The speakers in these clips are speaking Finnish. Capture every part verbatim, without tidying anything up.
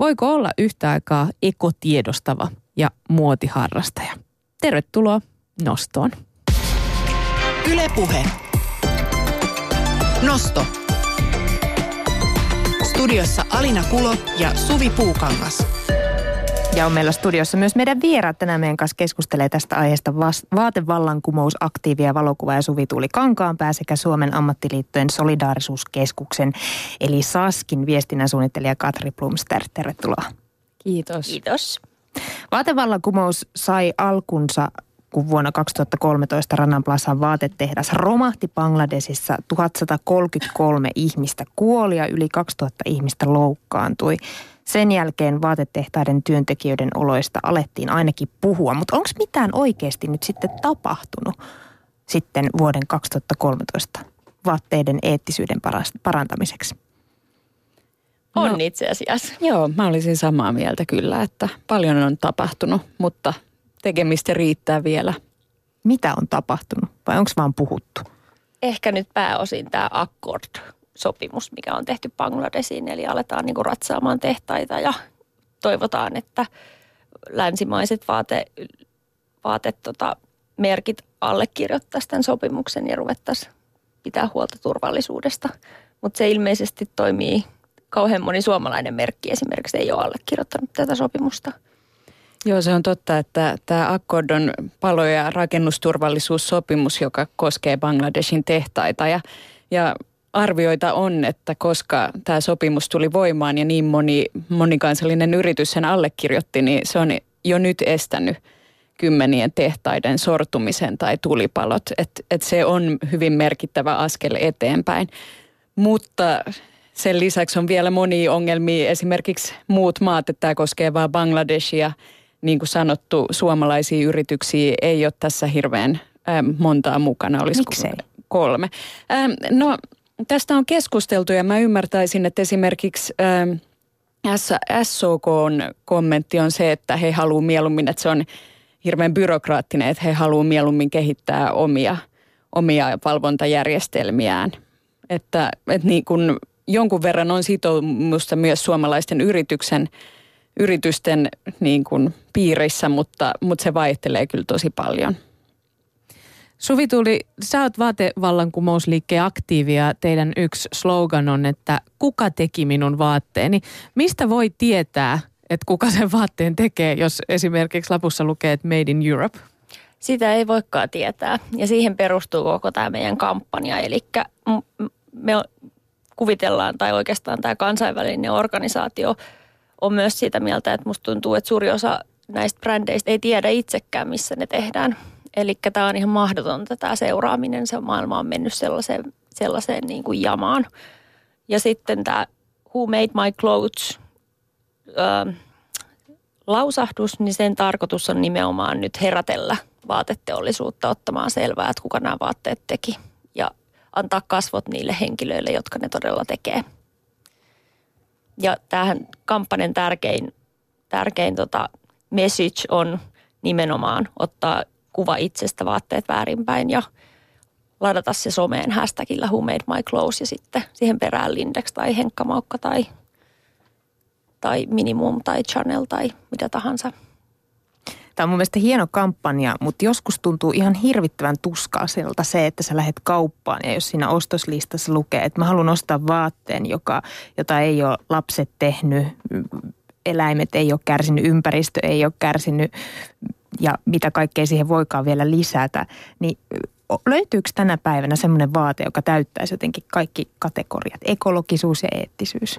voiko olla yhtä aikaa ekotiedostava ja muotiharrastaja? Tervetuloa Nostoon. Yle Puhe. Nosto. Studiossa Alina Kulo ja Suvi Puukangas. Ja on meillä studiossa myös meidän vieraat. Tänään meidän kanssa keskustelee tästä aiheesta vaatevallankumousaktiivi ja valokuvaaja Suvi Tuuli Kankaanpää sekä Suomen ammattiliittojen solidaarisuuskeskuksen eli SASKin viestinnän suunnittelija Katri Blomster. Tervetuloa. Kiitos. Kiitos. Vaatevallankumous sai alkunsa, kun vuonna kaksituhattakolmetoista Rana Plazan vaatetehdas romahti Bangladesissa. tuhatsatakolmekymmentäkolme ihmistä kuoli ja yli kaksituhatta ihmistä loukkaantui. Sen jälkeen vaatetehtaiden työntekijöiden oloista alettiin ainakin puhua, mutta onko mitään oikeasti nyt sitten tapahtunut sitten vuoden kaksituhattakolmetoista vaatteiden eettisyyden parantamiseksi? On no, itse asiassa. Joo, mä olisin samaa mieltä kyllä, että paljon on tapahtunut, mutta tekemistä riittää vielä. Mitä on tapahtunut vai onko vaan puhuttu? Ehkä nyt pääosin tämä Accord-sopimus, mikä on tehty Bangladesiin, eli aletaan niinku ratsaamaan tehtaita ja toivotaan, että länsimaiset vaate, vaatet, tota, merkit allekirjoittaisiin tämän sopimuksen ja ruvettaisiin pitää huolta turvallisuudesta. Mutta se ilmeisesti toimii, kauhean moni suomalainen merkki esimerkiksi ei ole allekirjoittanut tätä sopimusta. Joo, se on totta, että tämä Accord on palo- ja rakennusturvallisuussopimus, joka koskee Bangladeshin tehtaita. Ja, ja arvioita on, että koska tämä sopimus tuli voimaan ja niin moni monikansallinen yritys sen allekirjoitti, niin se on jo nyt estänyt kymmenien tehtaiden sortumisen tai tulipalot. Että et se on hyvin merkittävä askel eteenpäin. Mutta sen lisäksi on vielä monia ongelmia. Esimerkiksi muut maat, että tämä koskee vain Bangladeshia. Niin kuin sanottu, suomalaisia yrityksiä ei ole tässä hirveän ähm, montaa mukana. Olisiko Miksei? Kolme. Ähm, no, tästä on keskusteltu ja mä ymmärtäisin, että esimerkiksi ähm, S O K:n kommentti on se, että he haluaa mieluummin, että se on hirveän byrokraattinen, että he haluaa mieluummin kehittää omia, omia valvontajärjestelmiään. Että, että niin kuin jonkun verran on sitoumusta myös suomalaisten yrityksen yritysten niin kuin piirissä, mutta, mutta se vaihtelee kyllä tosi paljon. Suvi Tuuli, sä oot vaatevallankumousliikkeen aktiivi ja teidän yksi slogan on, että kuka teki minun vaatteeni. Mistä voi tietää, että kuka sen vaatteen tekee, jos esimerkiksi lapussa lukee, että Made in Europe? Sitä ei voikaan tietää ja siihen perustuu koko tämä meidän kampanja. Eli me kuvitellaan tai oikeastaan tämä kansainvälinen organisaatio on myös sitä mieltä, että musta tuntuu, että suuri osa näistä brändeistä ei tiedä itsekään, missä ne tehdään. Eli tämä on ihan mahdotonta tämä seuraaminen. Se maailma on mennyt sellaiseen, sellaiseen niin kuin jamaan. Ja sitten tämä Who Made My Clothes ö, lausahdus, niin sen tarkoitus on nimenomaan nyt herätellä vaateteollisuutta ottamaan selvää, että kuka nämä vaatteet teki. Ja antaa kasvot niille henkilöille, jotka ne todella tekee. Ja tämähän kampanjan tärkein, tärkein tota message on nimenomaan ottaa kuva itsestä vaatteet väärinpäin ja ladata se someen hashtagillä Who Made My Clothes ja sitten siihen perään Lindex tai Henkka Maukka tai, tai Minimum tai Chanel tai mitä tahansa. Tämä on mun mielestä hieno kampanja, mutta joskus tuntuu ihan hirvittävän tuskaiselta se, että sä lähdet kauppaan ja jos siinä ostoslistassa lukee, että mä haluan ostaa vaatteen, joka, jota ei ole lapset tehnyt, eläimet ei ole kärsinyt, ympäristö ei ole kärsinyt ja mitä kaikkea siihen voikaan vielä lisätä, niin löytyykö tänä päivänä semmoinen vaate, joka täyttäisi jotenkin kaikki kategoriat, ekologisuus ja eettisyys?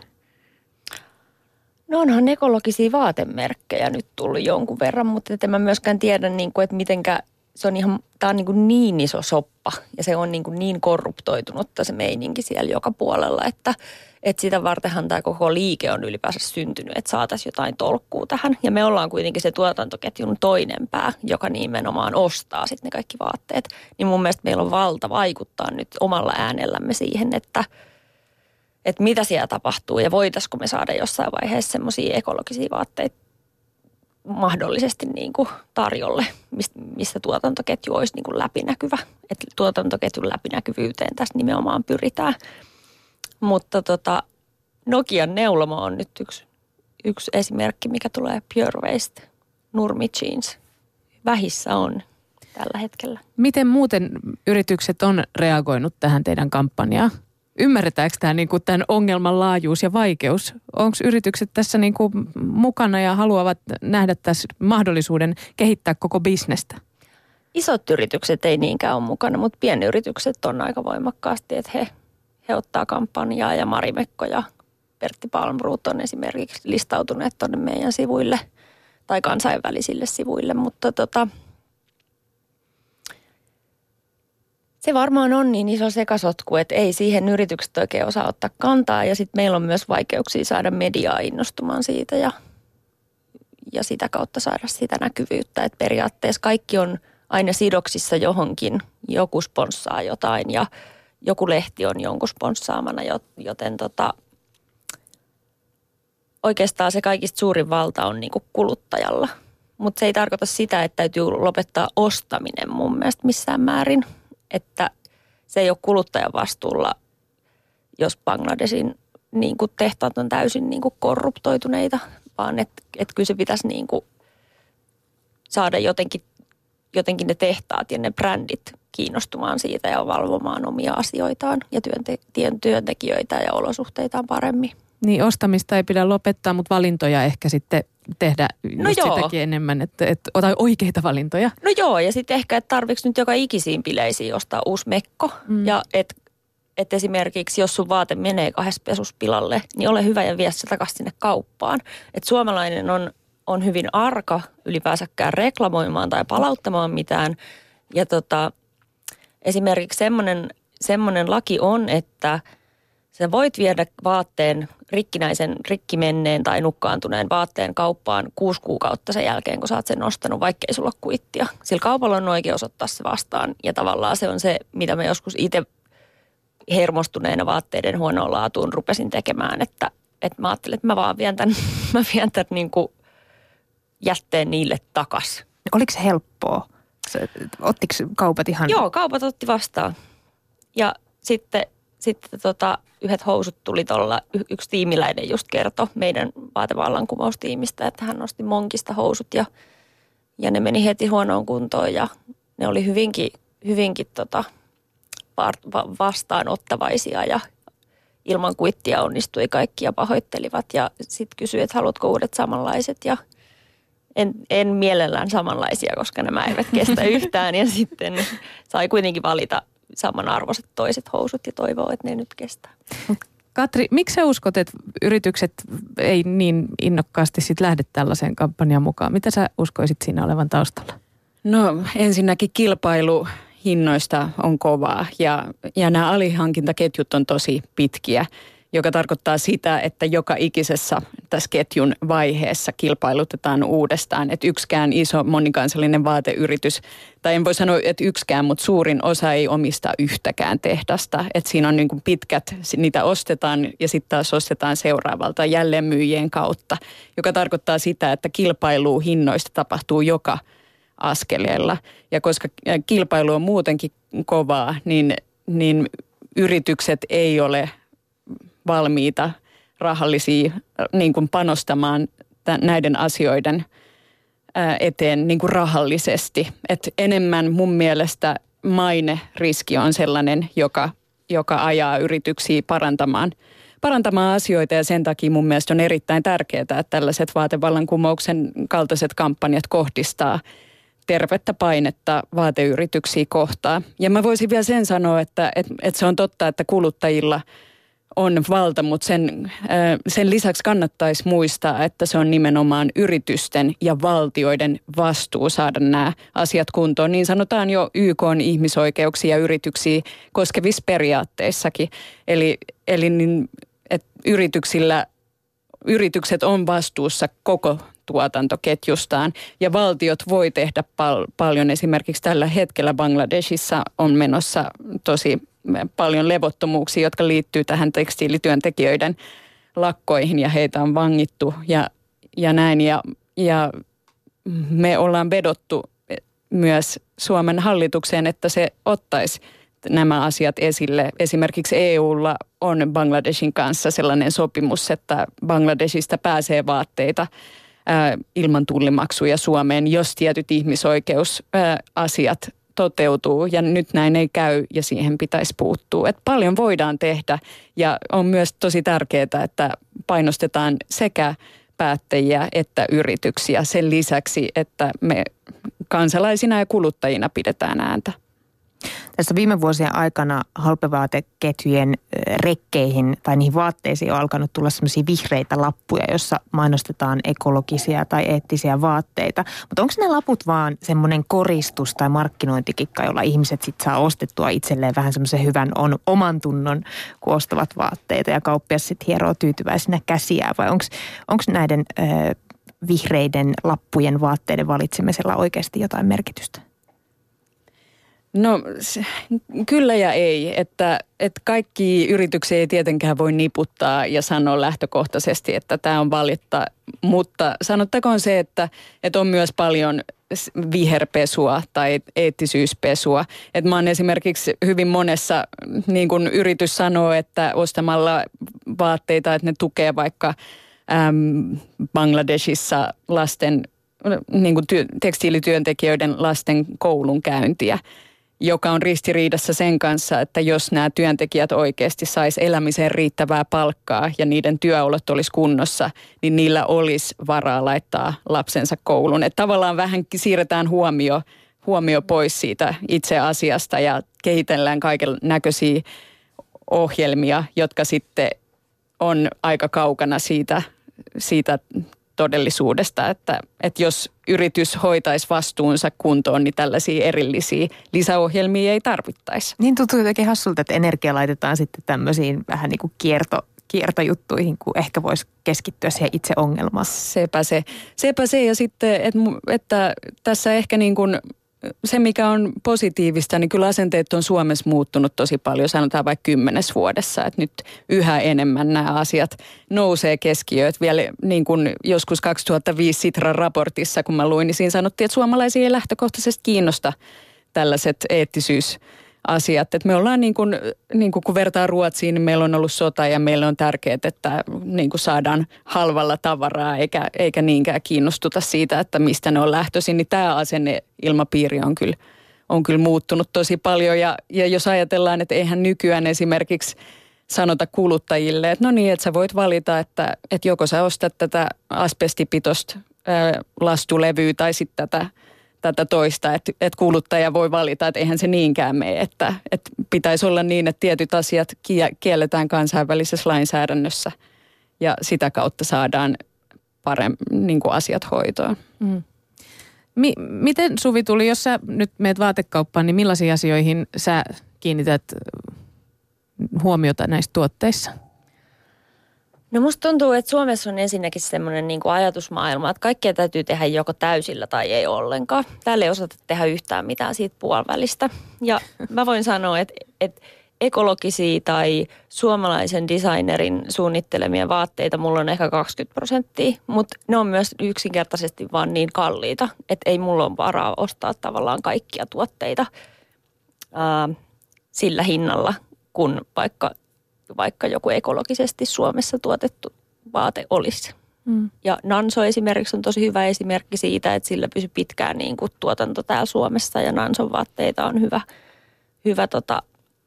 No onhan ekologisia vaatemerkkejä nyt tullut jonkun verran, mutta en mä myöskään tiedä, että mitenkä se on ihan, tää on niin, niin iso soppa ja se on niin, niin korruptoitunutta se meininki siellä joka puolella, että, että sitä vartenhan tämä koko liike on ylipäänsä syntynyt, että saataisiin jotain tolkkua tähän. Ja me ollaan kuitenkin se tuotantoketjun toinen pää, joka nimenomaan ostaa sitten ne kaikki vaatteet. Niin mun mielestä meillä on valta vaikuttaa nyt omalla äänellämme siihen, että että mitä siellä tapahtuu ja voitaisiko me saada jossain vaiheessa semmoisia ekologisia vaatteita mahdollisesti niin kuin tarjolle, mistä tuotantoketju olisi niin kuin läpinäkyvä. Että tuotantoketjun läpinäkyvyyteen tässä nimenomaan pyritään. Mutta tota, Nokian neuloma on nyt yksi, yksi esimerkki, mikä tulee Pure Waste, Nurmi Jeans. Vähissä on tällä hetkellä. Miten muuten yritykset on reagoinut tähän teidän kampanjaan? Ymmärretäänkö tämä niin kuin tämän ongelman laajuus ja vaikeus? Onko yritykset tässä niin kuin mukana ja haluavat nähdä tässä mahdollisuuden kehittää koko bisnestä? Isot yritykset ei niinkään ole mukana, mutta pienyritykset on aika voimakkaasti, että he, he ottaa kampanjaa ja Marimekko ja Pertti Palmroth on esimerkiksi listautuneet tuonne meidän sivuille tai kansainvälisille sivuille, mutta tota, se varmaan on niin iso sekasotku, että ei siihen yritykset oikein osaa ottaa kantaa ja sitten meillä on myös vaikeuksia saada mediaa innostumaan siitä ja, ja sitä kautta saada sitä näkyvyyttä, että periaatteessa kaikki on aina sidoksissa johonkin, joku sponssaa jotain ja joku lehti on jonkun sponssaamana, joten tota, oikeastaan se kaikista suurin valta on niinku kuluttajalla. Mutta se ei tarkoita sitä, että täytyy lopettaa ostaminen mun mielestä missään määrin. Että se ei ole kuluttajan vastuulla, jos Bangladesin niinku tehtaat on täysin niinku korruptoituneita, vaan että et kyllä se pitäisi niinku saada jotenkin, jotenkin ne tehtaat ja ne brändit kiinnostumaan siitä ja valvomaan omia asioitaan ja työnte- työntekijöitä ja olosuhteitaan paremmin. Niin ostamista ei pidä lopettaa, mutta valintoja ehkä sitten tehdä no just sitäkin enemmän, että, että ota oikeita valintoja. No joo, ja sitten ehkä, että tarvitsi nyt joka ikisiin bileisiin ostaa uusi mekko. Mm. Ja että et esimerkiksi, jos sun vaate menee kahdessa pesuspilalle, niin ole hyvä ja vie se takaisin sinne kauppaan. Että suomalainen on, on hyvin arka ylipäänsäkään reklamoimaan tai palauttamaan mitään. Ja tota, esimerkiksi semmoinen, semmoinen laki on, että sä voit viedä vaatteen, rikkinäisen, rikkimenneen tai nukkaantuneen vaatteen kauppaan kuusi kuukautta sen jälkeen, kun sä oot sen ostanut, vaikka ei sulla ole kuittia. Sillä kaupalla on oikeus ottaa se vastaan ja tavallaan se on se, mitä mä joskus itse hermostuneena vaatteiden huonoon laatuun rupesin tekemään, että, että mä ajattelin, että mä vaan vien tämän, mä vien tämän niin kuin jätteen niille takas. Oliko se helppoa? Ottiko kaupat ihan? Joo, kaupat otti vastaan. Ja sitten... Sitten tota, yhdet housut tuli tuolla, y- yksi tiimiläinen just kertoi meidän vaatevallankumoustiimistä, että hän nosti Monkista housut ja, ja ne meni heti huonoon kuntoon ja ne oli hyvinkin, hyvinkin tota, va- vastaanottavaisia ja ilman kuittia onnistui kaikki ja pahoittelivat ja sitten kysyi, että haluatko uudet samanlaiset ja en, en mielellään samanlaisia, koska nämä eivät kestä yhtään ja sitten sai kuitenkin valita samanarvoiset toiset housut ja toivoo, että ne nyt kestää. Katri, miksi sä uskot, että yritykset ei niin innokkaasti sit lähde tällaiseen kampanjaan mukaan? Mitä sä uskoisit siinä olevan taustalla? No ensinnäkin kilpailu hinnoista on kovaa ja, ja nämä alihankintaketjut on tosi pitkiä, joka tarkoittaa sitä, että joka ikisessä tässä ketjun vaiheessa kilpailutetaan uudestaan. Että yksikään iso monikansallinen vaateyritys, tai en voi sanoa, että yksikään, mutta suurin osa ei omista yhtäkään tehdasta. Että siinä on niin kuin pitkät, niitä ostetaan ja sitten taas ostetaan seuraavalta jälleenmyyjien kautta, joka tarkoittaa sitä, että kilpailu hinnoista tapahtuu joka askeleella. Ja koska kilpailu on muutenkin kovaa, niin, niin yritykset ei ole valmiita rahallisia niin kuin panostamaan tämän, näiden asioiden ää, eteen niin kuin rahallisesti. Et enemmän mun mielestä maineriski on sellainen, joka, joka ajaa yrityksiä parantamaan, parantamaan asioita ja sen takia mun mielestä on erittäin tärkeää, että tällaiset vaatevallankumouksen kaltaiset kampanjat kohdistaa tervettä painetta vaateyrityksiä kohtaan. Ja mä voisin vielä sen sanoa, että, että, että se on totta, että kuluttajilla on valta, mutta sen, sen lisäksi kannattaisi muistaa, että se on nimenomaan yritysten ja valtioiden vastuu saada nämä asiat kuntoon. Niin sanotaan jo Y K:n ihmisoikeuksia ja yrityksiä koskevissa periaatteissakin. Eli, eli niin, että yrityksillä, yritykset on vastuussa koko tuotantoketjustaan ja valtiot voi tehdä pal- paljon. Esimerkiksi tällä hetkellä Bangladeshissa on menossa tosi paljon levottomuuksia, jotka liittyy tähän tekstiilityöntekijöiden lakkoihin ja heitä on vangittu ja, ja näin. Ja, ja me ollaan vedottu myös Suomen hallitukseen, että se ottaisi nämä asiat esille. Esimerkiksi E U:lla on Bangladeshin kanssa sellainen sopimus, että Bangladeshista pääsee vaatteita ää, ilman tullimaksuja Suomeen, jos tietyt ihmisoikeusasiat toteutuu, ja nyt näin ei käy ja siihen pitäisi puuttua. Et paljon voidaan tehdä ja on myös tosi tärkeää, että painostetaan sekä päättäjiä että yrityksiä sen lisäksi, että me kansalaisina ja kuluttajina pidetään ääntä. Tässä viime vuosien aikana halpavaateketjujen rekkeihin tai niihin vaatteisiin on alkanut tulla sellaisia vihreitä lappuja, jossa mainostetaan ekologisia tai eettisiä vaatteita. Mutta onko ne laput vaan semmoinen koristus tai markkinointikikka, jolla ihmiset sitten saa ostettua itselleen vähän semmoisen hyvän on, oman tunnon, kun ostavat vaatteita ja kauppias sitten hieroo tyytyväisenä käsiään? Vai onko näiden ö, vihreiden lappujen vaatteiden valitsemisella oikeasti jotain merkitystä? No kyllä ja ei, että, että kaikki yrityksiä ei tietenkään voi niputtaa ja sanoa lähtökohtaisesti, että tämä on valinta, mutta sanottakoon se, että, että on myös paljon viherpesua tai eettisyyspesua. Että mä oon esimerkiksi hyvin monessa, niin kuin yritys sanoo, että ostamalla vaatteita, että ne tukee vaikka äm, Bangladeshissa lasten, niin kuin työ, tekstiilityöntekijöiden lasten koulunkäyntiä, joka on ristiriidassa sen kanssa, että jos nämä työntekijät oikeasti sais elämiseen riittävää palkkaa ja niiden työolot olisi kunnossa, niin niillä olisi varaa laittaa lapsensa kouluun. Että tavallaan vähän siirretään huomio, huomio pois siitä itse asiasta ja kehitellään kaiken näköisiä ohjelmia, jotka sitten on aika kaukana siitä, siitä todellisuudesta, että, että jos yritys hoitaisi vastuunsa kuntoon, niin tällaisia erillisiä lisäohjelmia ei tarvittaisi. Niin tuntuu jotenkin hassulta, että energia laitetaan sitten tämmöisiin vähän niin kuin kierto, kiertojuttuihin, kun ehkä voisi keskittyä siihen itse ongelmaan. Sepä se. Sepä se ja sitten, että, että tässä ehkä niin kuin se, mikä on positiivista, niin kyllä asenteet on Suomessa muuttunut tosi paljon, sanotaan vaikka kymmenes vuodessa, että nyt yhä enemmän nämä asiat nousee keskiöön. Vielä niin kuin joskus kaksituhattaviisi Sitran raportissa, kun mä luin, niin siinä sanottiin, että suomalaisia ei lähtökohtaisesti kiinnosta tällaiset eettisyysasiat. Että me ollaan niin kuin, niin kuin kun vertaa Ruotsiin, niin meillä on ollut sota ja meillä on tärkeää, että niin kuin saadaan halvalla tavaraa eikä, eikä niinkään kiinnostuta siitä, että mistä ne on lähtöisin. Niin tämä asenneilmapiiri on kyllä, on kyllä muuttunut tosi paljon ja, ja jos ajatellaan, että eihän nykyään esimerkiksi sanota kuluttajille, että no niin, että sä voit valita, että, että joko sä ostat tätä asbestipitoista ää, lastulevyä tai sitten tätä tätä toista, että, että kuluttaja voi valita, että eihän se niinkään mene, että, että pitäisi olla niin, että tietyt asiat kielletään kansainvälisessä lainsäädännössä ja sitä kautta saadaan paremmin niin kuin asiat hoitoon. Mm. Mi- miten Suvi tuli, jos sä nyt meet vaatekauppaan, niin millaisiin asioihin sä kiinnität huomiota näissä tuotteissa? No musta tuntuu, että Suomessa on ensinnäkin semmoinen niin kuin ajatusmaailma, että kaikkea täytyy tehdä joko täysillä tai ei ollenkaan. Täällä ei osata tehdä yhtään mitään siitä puolivälistä. Ja mä voin sanoa, että, että ekologisia tai suomalaisen designerin suunnittelemia vaatteita mulla on ehkä kaksikymmentä prosenttia, mutta ne on myös yksinkertaisesti vaan niin kalliita, että ei mulla ole varaa ostaa tavallaan kaikkia tuotteita ää, sillä hinnalla, kun vaikka vaikka joku ekologisesti Suomessa tuotettu vaate olisi. Mm. Ja Nanso esimerkiksi on tosi hyvä esimerkki siitä, että sillä pysyy pitkään niin kuin tuotanto täällä Suomessa ja Nanson vaatteita on hyvä, hyvä, tota,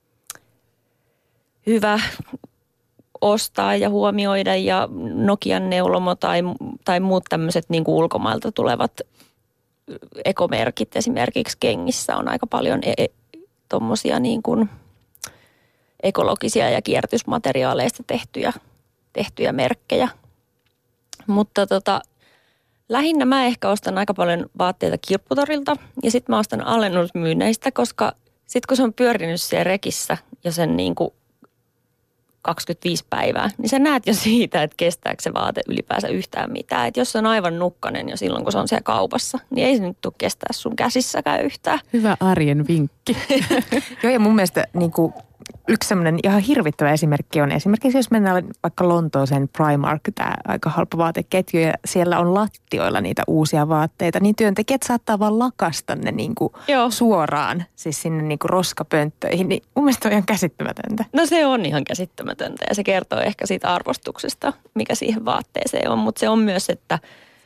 hyvä ostaa ja huomioida ja Nokian neulomo tai, tai muut tämmöiset niin kuin ulkomailta tulevat ekomerkit esimerkiksi kengissä on aika paljon e- tommosia niin kuin ekologisia ja kierrätysmateriaaleista tehtyjä, tehtyjä merkkejä. Mutta tota, lähinnä mä ehkä ostan aika paljon vaatteita kirpputorilta ja sitten mä ostan alennusmyynneistä, koska sitten kun se on pyörinyt siellä rekissä ja sen niin kuin kaksikymmentäviisi päivää, niin sä näet jo siitä, että kestääkö se vaate ylipäänsä yhtään mitään. Että jos se on aivan nukkanen jo silloin, kun se on siellä kaupassa, niin ei se nyt tule kestää sun käsissäkään yhtään. Hyvä arjen vinkki. Joo, ja mun mielestä niin kuin yksi semmoinen ihan hirvittävä esimerkki on esimerkiksi, jos mennään vaikka Lontooseen Primark, tämä aika halpa vaateketju, ja siellä on lattioilla niitä uusia vaatteita, niin työntekijät saattaa vaan lakasta ne niin kuin suoraan, siis sinne niin kuin roskapönttöihin. Niin mun mielestä on ihan käsittämätöntä. No se on ihan käsittämätöntä ja se kertoo ehkä siitä arvostuksesta, mikä siihen vaatteeseen on, mutta se on myös, että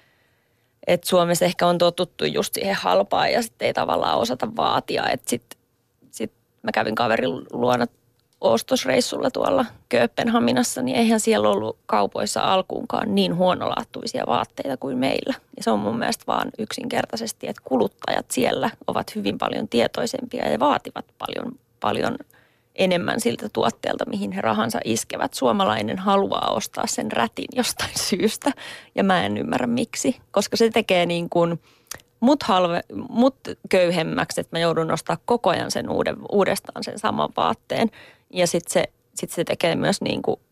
että Suomessa ehkä on totuttu just siihen halpaan ja sitten ei tavallaan osata vaatia. Että sitten sit mä kävin kaverin luona ostosreissulla tuolla Kööpenhaminassa, niin eihän siellä ollut kaupoissa alkuunkaan niin huonolaatuisia vaatteita kuin meillä. Ja se on mun mielestä vaan yksinkertaisesti, että kuluttajat siellä ovat hyvin paljon tietoisempia ja vaativat paljon, paljon enemmän siltä tuotteelta, mihin he rahansa iskevät. Suomalainen haluaa ostaa sen rätin jostain syystä ja mä en ymmärrä miksi, koska se tekee niin kuin mut, halve, mut köyhemmäksi, että mä joudun ostaa koko ajan sen uuden, uudestaan sen saman vaatteen ja sitten se, sit se tekee myös niin kuin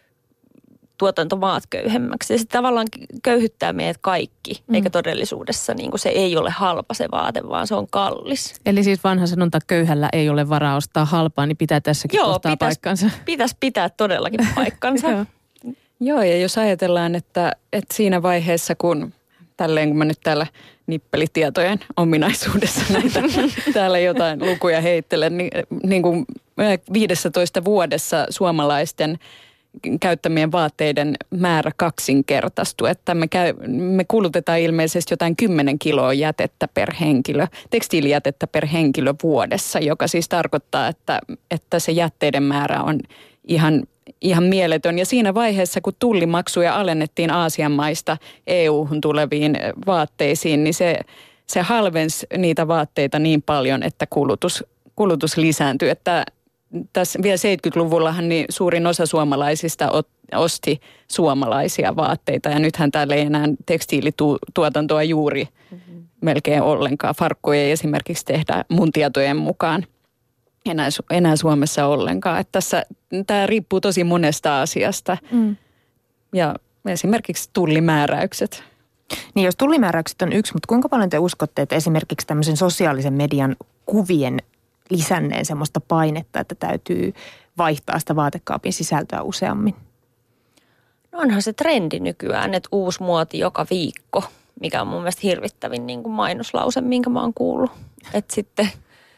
tuotantomaat köyhemmäksi. Ja se tavallaan köyhyttää meidät kaikki, mm. eikä todellisuudessa niin kuin se ei ole halpa se vaate, vaan se on kallis. Eli siis vanha sanonta, köyhällä ei ole varaa ostaa halpaa, niin pitää tässäkin Joo, kohtaa pitäis, paikkansa. Pitäisi pitää todellakin paikkansa. Joo. Joo, ja jos ajatellaan, että, että siinä vaiheessa, kun tälleen kun mä nyt täällä nippelitietojen ominaisuudessa näitä täällä jotain lukuja heittelen, niin, niin kuin viidessätoista vuodessa suomalaisten käyttämien vaatteiden määrä kaksinkertaistui, että me, käy, me kulutetaan ilmeisesti jotain kymmenen kiloa jätettä per henkilö, tekstiilijätettä per henkilö vuodessa, joka siis tarkoittaa, että, että se jätteiden määrä on ihan, ihan mieletön. Ja siinä vaiheessa, kun tullimaksuja alennettiin Aasian maista E U-hun tuleviin vaatteisiin, niin se, se halvensi niitä vaatteita niin paljon, että kulutus, kulutus lisääntyi, että tässä vielä seitsemänkymmentäluvullahan niin suurin osa suomalaisista osti suomalaisia vaatteita ja nythän täällä ei enää tekstiilituotantoa juuri mm-hmm. melkein ollenkaan. Farkkuja ei esimerkiksi tehdä mun tietojen mukaan enää, enää Suomessa ollenkaan. Että tässä tämä riippuu tosi monesta asiasta mm. ja esimerkiksi tullimääräykset. Niin jos tullimääräykset on yksi, mutta kuinka paljon te uskotte, että esimerkiksi tämmöisen sosiaalisen median kuvien lisänneen semmoista painetta, että täytyy vaihtaa sitä vaatekaapin sisältöä useammin? No onhan se trendi nykyään, että uusi muoti joka viikko, mikä on mun mielestä hirvittävin niin kuin mainoslause, minkä mä oon kuullut. Että sitten,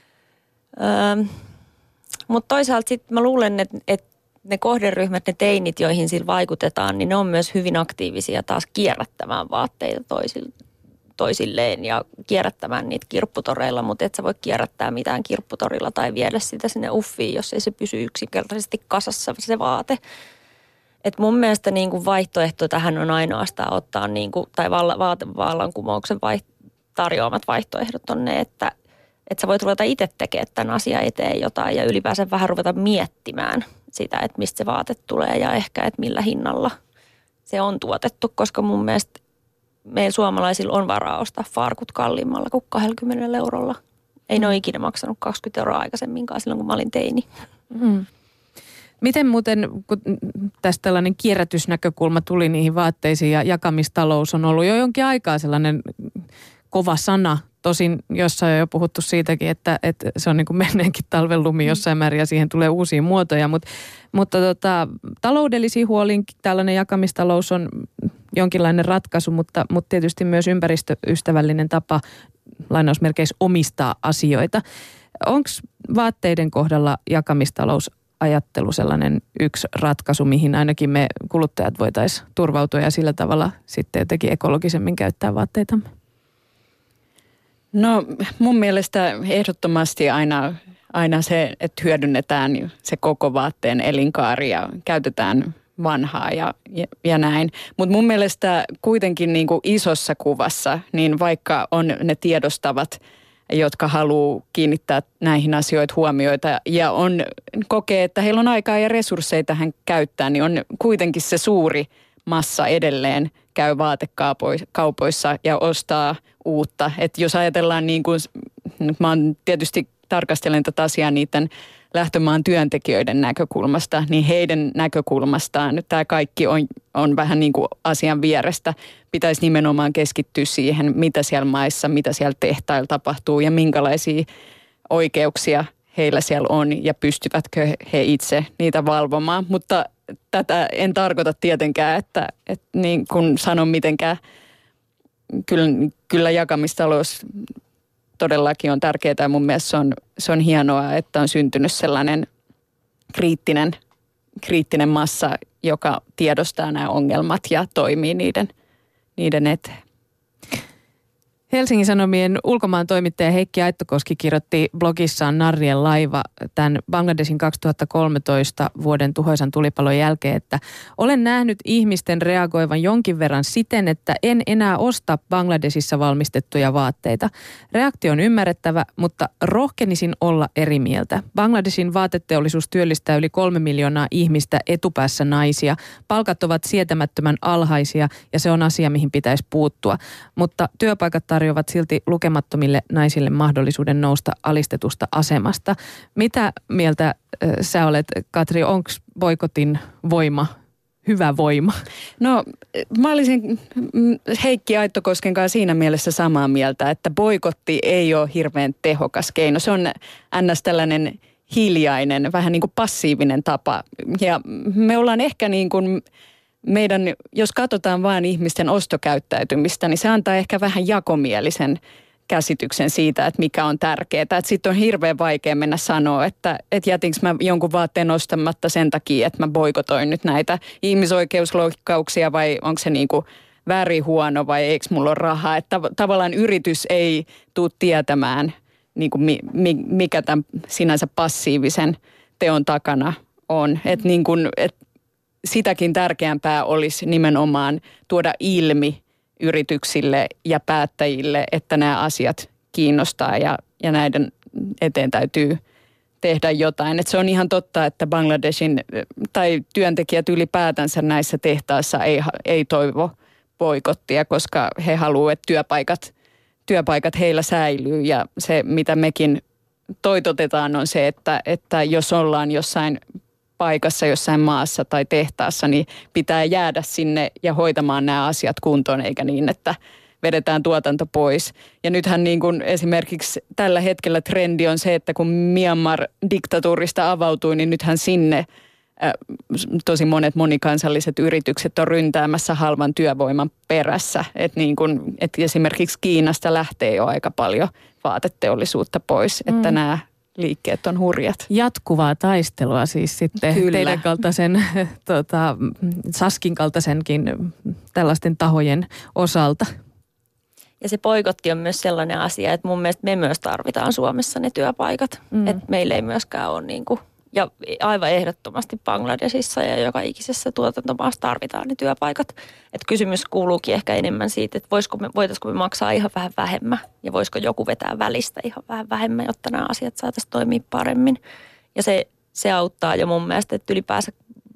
öö, mutta toisaalta sitten mä luulen, että, että ne kohderyhmät, ne teinit, joihin sillä vaikutetaan, niin ne on myös hyvin aktiivisia taas kierrättämään vaatteita toisilta. toisilleen ja kierrättämään niitä kirpputoreilla, mutta et sä voi kierrättää mitään kirpputorilla tai viedä sitä sinne uffiin, jos ei se pysy yksinkertaisesti kasassa se vaate. Et mun mielestä niin kuin vaihtoehto tähän on ainoastaan ottaa, niin kuin, tai vaatevallankumouksen vaiht- tarjoamat vaihtoehdot on ne, että et sä voit ruveta itse tekemään tämän asian eteen jotain ja ylipäänsä vähän ruveta miettimään sitä, että mistä se vaate tulee ja ehkä, että millä hinnalla se on tuotettu, koska mun mielestä meillä suomalaisilla on varaa ostaa farkut kalliimmalla kuin kaksikymmentä eurolla. Ei mm. ne ole ikinä maksanut kaksikymmentä euroa aikaisemminkaan silloin, kun mä olin teini. Mm. Miten muuten, kun tästä tällainen kierrätysnäkökulma tuli niihin vaatteisiin ja jakamistalous on ollut jo jonkin aikaa sellainen kova sana. Tosin jossain on jo puhuttu siitäkin, että, että se on niin kuin menneenkin talven lumi jossain määrin ja siihen tulee uusia muotoja. Mut, mutta tota, taloudellisiin huoliin tällainen jakamistalous on jonkinlainen ratkaisu, mutta, mutta tietysti myös ympäristöystävällinen tapa lainausmerkeissä omistaa asioita. Onko vaatteiden kohdalla jakamistalousajattelu sellainen yksi ratkaisu, mihin ainakin me kuluttajat voitaisiin turvautua ja sillä tavalla sitten jotenkin ekologisemmin käyttää vaatteitamme? No mun mielestä ehdottomasti aina, aina se, että hyödynnetään se koko vaatteen elinkaari ja käytetään vanhaa ja, ja, ja näin. Mutta mun mielestä kuitenkin niin kuin isossa kuvassa, niin vaikka on ne tiedostavat, jotka haluaa kiinnittää näihin asioihin huomioita ja on, kokee, että heillä on aikaa ja resursseja tähän käyttää, niin on kuitenkin se suuri massa edelleen käy vaatekaupoissa ja ostaa uutta. Että jos ajatellaan niin kuin, mä oon tietysti tarkastelen tätä asiaa niiden lähtömaan työntekijöiden näkökulmasta, niin heidän näkökulmastaan tämä kaikki on, on vähän niin kuin asian vierestä. Pitäisi nimenomaan keskittyä siihen, mitä siellä maissa, mitä siellä tehtailla tapahtuu ja minkälaisia oikeuksia heillä siellä on ja pystyvätkö he itse niitä valvomaan. Mutta tätä en tarkoita tietenkään, että, että niin kuin sanon mitenkään, kyllä, kyllä jakamistalous todellakin on tärkeää ja mun mielestä se on, se on hienoa, että on syntynyt sellainen kriittinen, kriittinen massa, joka tiedostaa nämä ongelmat ja toimii niiden, niiden eteen. Helsingin Sanomien ulkomaan toimittaja Heikki Aittokoski kirjoitti blogissaan Narrien laiva tämän Bangladesin kaksituhattakolmetoista vuoden tuhoisan tulipalon jälkeen, että olen nähnyt ihmisten reagoivan jonkin verran siten, että en enää osta Bangladesissa valmistettuja vaatteita. Reaktio on ymmärrettävä, mutta rohkenisin olla eri mieltä. Bangladesin vaateteollisuus työllistää yli kolme miljoonaa ihmistä, etupäässä naisia. Palkat ovat sietämättömän alhaisia ja se on asia, mihin pitäisi puuttua, mutta työpaikat tarjoavat silti lukemattomille naisille mahdollisuuden nousta alistetusta asemasta. Mitä mieltä äh, sä olet, Katri, onko boikotin voima hyvä voima? No mä olisin Heikki Aittokosken kanssa siinä mielessä samaa mieltä, että boikotti ei ole hirveän tehokas keino. Se on ns. Tällainen hiljainen, vähän niin kuin passiivinen tapa. Ja me ollaan ehkä niin kuin meidän, jos katsotaan vain ihmisten ostokäyttäytymistä, niin se antaa ehkä vähän jakomielisen käsityksen siitä, että mikä on tärkeää. Sitten on hirveän vaikea mennä sanoa, että, että jätinkö mä jonkun vaatteen ostamatta sen takia, että mä boikotoin nyt näitä ihmisoikeusloikkauksia vai onko se niin kuin väärin huono vai eikö mulla ole rahaa. Että tavallaan yritys ei tule tietämään, niin kuin mikä tämän sinänsä passiivisen teon takana on. Että niin kuin, että sitäkin tärkeämpää olisi nimenomaan tuoda ilmi yrityksille ja päättäjille, että nämä asiat kiinnostaa ja, ja näiden eteen täytyy tehdä jotain. Että se on ihan totta, että Bangladesin tai työntekijät ylipäätänsä näissä tehtaissa ei, ei toivo boikottia, koska he haluavat, että työpaikat, työpaikat heillä säilyy ja se, mitä mekin toitotetaan, on se, että, että jos ollaan jossain paikassa, jossain maassa tai tehtaassa, niin pitää jäädä sinne ja hoitamaan nämä asiat kuntoon, eikä niin, että vedetään tuotanto pois. Ja nythän niin kuin esimerkiksi tällä hetkellä trendi on se, että kun Myanmar-diktatuurista avautui, niin nythän sinne äh, tosi monet monikansalliset yritykset on ryntäämässä halvan työvoiman perässä. Että niin kuin, että esimerkiksi Kiinasta lähtee jo aika paljon vaateteollisuutta pois, että mm. nämä liikkeet on hurjat. Jatkuvaa taistelua siis sitten Kyllä. teidän kaltaisen, tota, Saskin kaltaisenkin tällaisten tahojen osalta. Ja se boikotti on myös sellainen asia, että mun mielestä me myös tarvitaan Suomessa ne työpaikat. Mm. Että meillä ei myöskään ole niin kuin, ja aivan ehdottomasti Bangladesissa ja joka ikisessä tuotantomaassa tarvitaan ne työpaikat. Että kysymys kuuluukin ehkä enemmän siitä, että voisiko me, voitaisiko me maksaa ihan vähän vähemmän ja voisiko joku vetää välistä ihan vähän vähemmän, jotta nämä asiat saataisiin toimia paremmin. Ja se, se auttaa jo mun mielestä, että ylipäänsä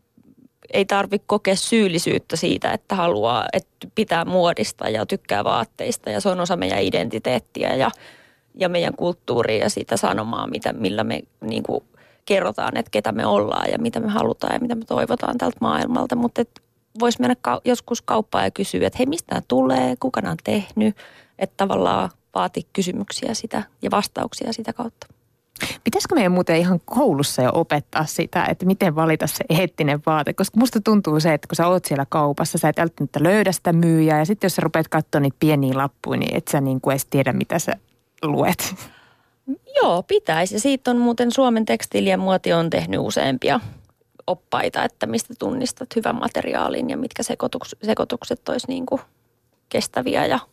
ei tarvitse kokea syyllisyyttä siitä, että haluaa, että pitää muodista ja tykkää vaatteista ja se on osa meidän identiteettiä ja, ja meidän kulttuuria ja sitä sanomaa, mitä, millä me niin kuin kerrotaan, että ketä me ollaan ja mitä me halutaan ja mitä me toivotaan tältä maailmalta. Mutta voisi mennä ka- joskus kauppaan ja kysyä, että hei, mistä tämä tulee, kuka nämä on tehnyt. Että tavallaan vaatii kysymyksiä sitä ja vastauksia sitä kautta. Pitäisikö meidän muuten ihan koulussa jo opettaa sitä, että miten valita se eettinen vaate? Koska musta tuntuu se, että kun sä oot siellä kaupassa, sä et välttämättä löydä sitä myyjää. Ja sitten jos sä rupeat katsoa niitä pieniä lappuja, niin et sä niin kuin edes tiedä, mitä sä luet. Joo, pitäisi. Ja siitä on muuten Suomen tekstiili ja muoti on tehnyt useampia oppaita, että mistä tunnistat hyvän materiaalin ja mitkä sekoitukset, sekoitukset olisi niin kuin kestäviä ja,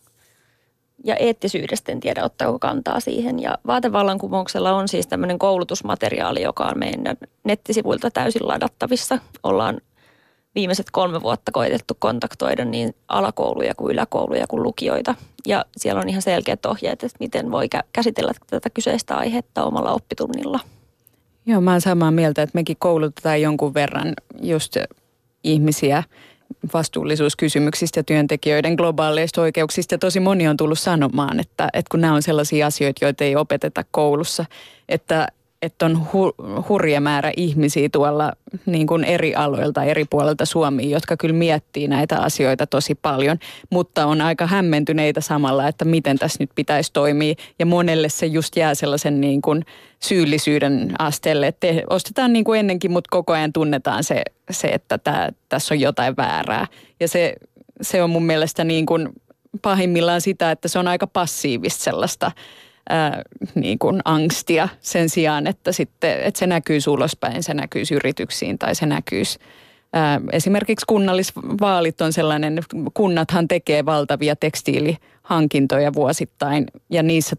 ja eettisyydestä en tiedä, ottaako kantaa siihen. Ja vaatevallankumouksella on siis tämmöinen koulutusmateriaali, joka on meidän nettisivuilta täysin ladattavissa. Ollaan viimeiset kolme vuotta koitettu kontaktoida niin alakouluja kuin yläkouluja kuin lukioita. Ja siellä on ihan selkeät ohjeet, että miten voi käsitellä tätä kyseistä aihetta omalla oppitunnilla. Joo, mä oon samaa mieltä, että mekin koulutetaan jonkun verran just ihmisiä vastuullisuuskysymyksistä ja työntekijöiden globaaleista oikeuksista. Ja tosi moni on tullut sanomaan, että, että kun nämä on sellaisia asioita, joita ei opeteta koulussa, että että on hu, hurja määrä ihmisiä tuolla niin kuin eri aloilta, eri puolilta Suomia, jotka kyllä miettii näitä asioita tosi paljon, mutta on aika hämmentyneitä samalla, että miten tässä nyt pitäisi toimia. Ja monelle se just jää sellaisen niin kuin syyllisyyden asteelle, että te, ostetaan niin kuin ennenkin, mutta koko ajan tunnetaan se, se että tää, tässä on jotain väärää. Ja se, se on mun mielestä niin kuin pahimmillaan sitä, että se on aika passiivista sellaista Ää, niin kuin angstia sen sijaan, että, sitten, että se näkyisi ulospäin, se näkyisi yrityksiin tai se näkyisi. Ää, esimerkiksi kunnallisvaalit on sellainen, kunnathan tekee valtavia tekstiilihankintoja vuosittain ja niissä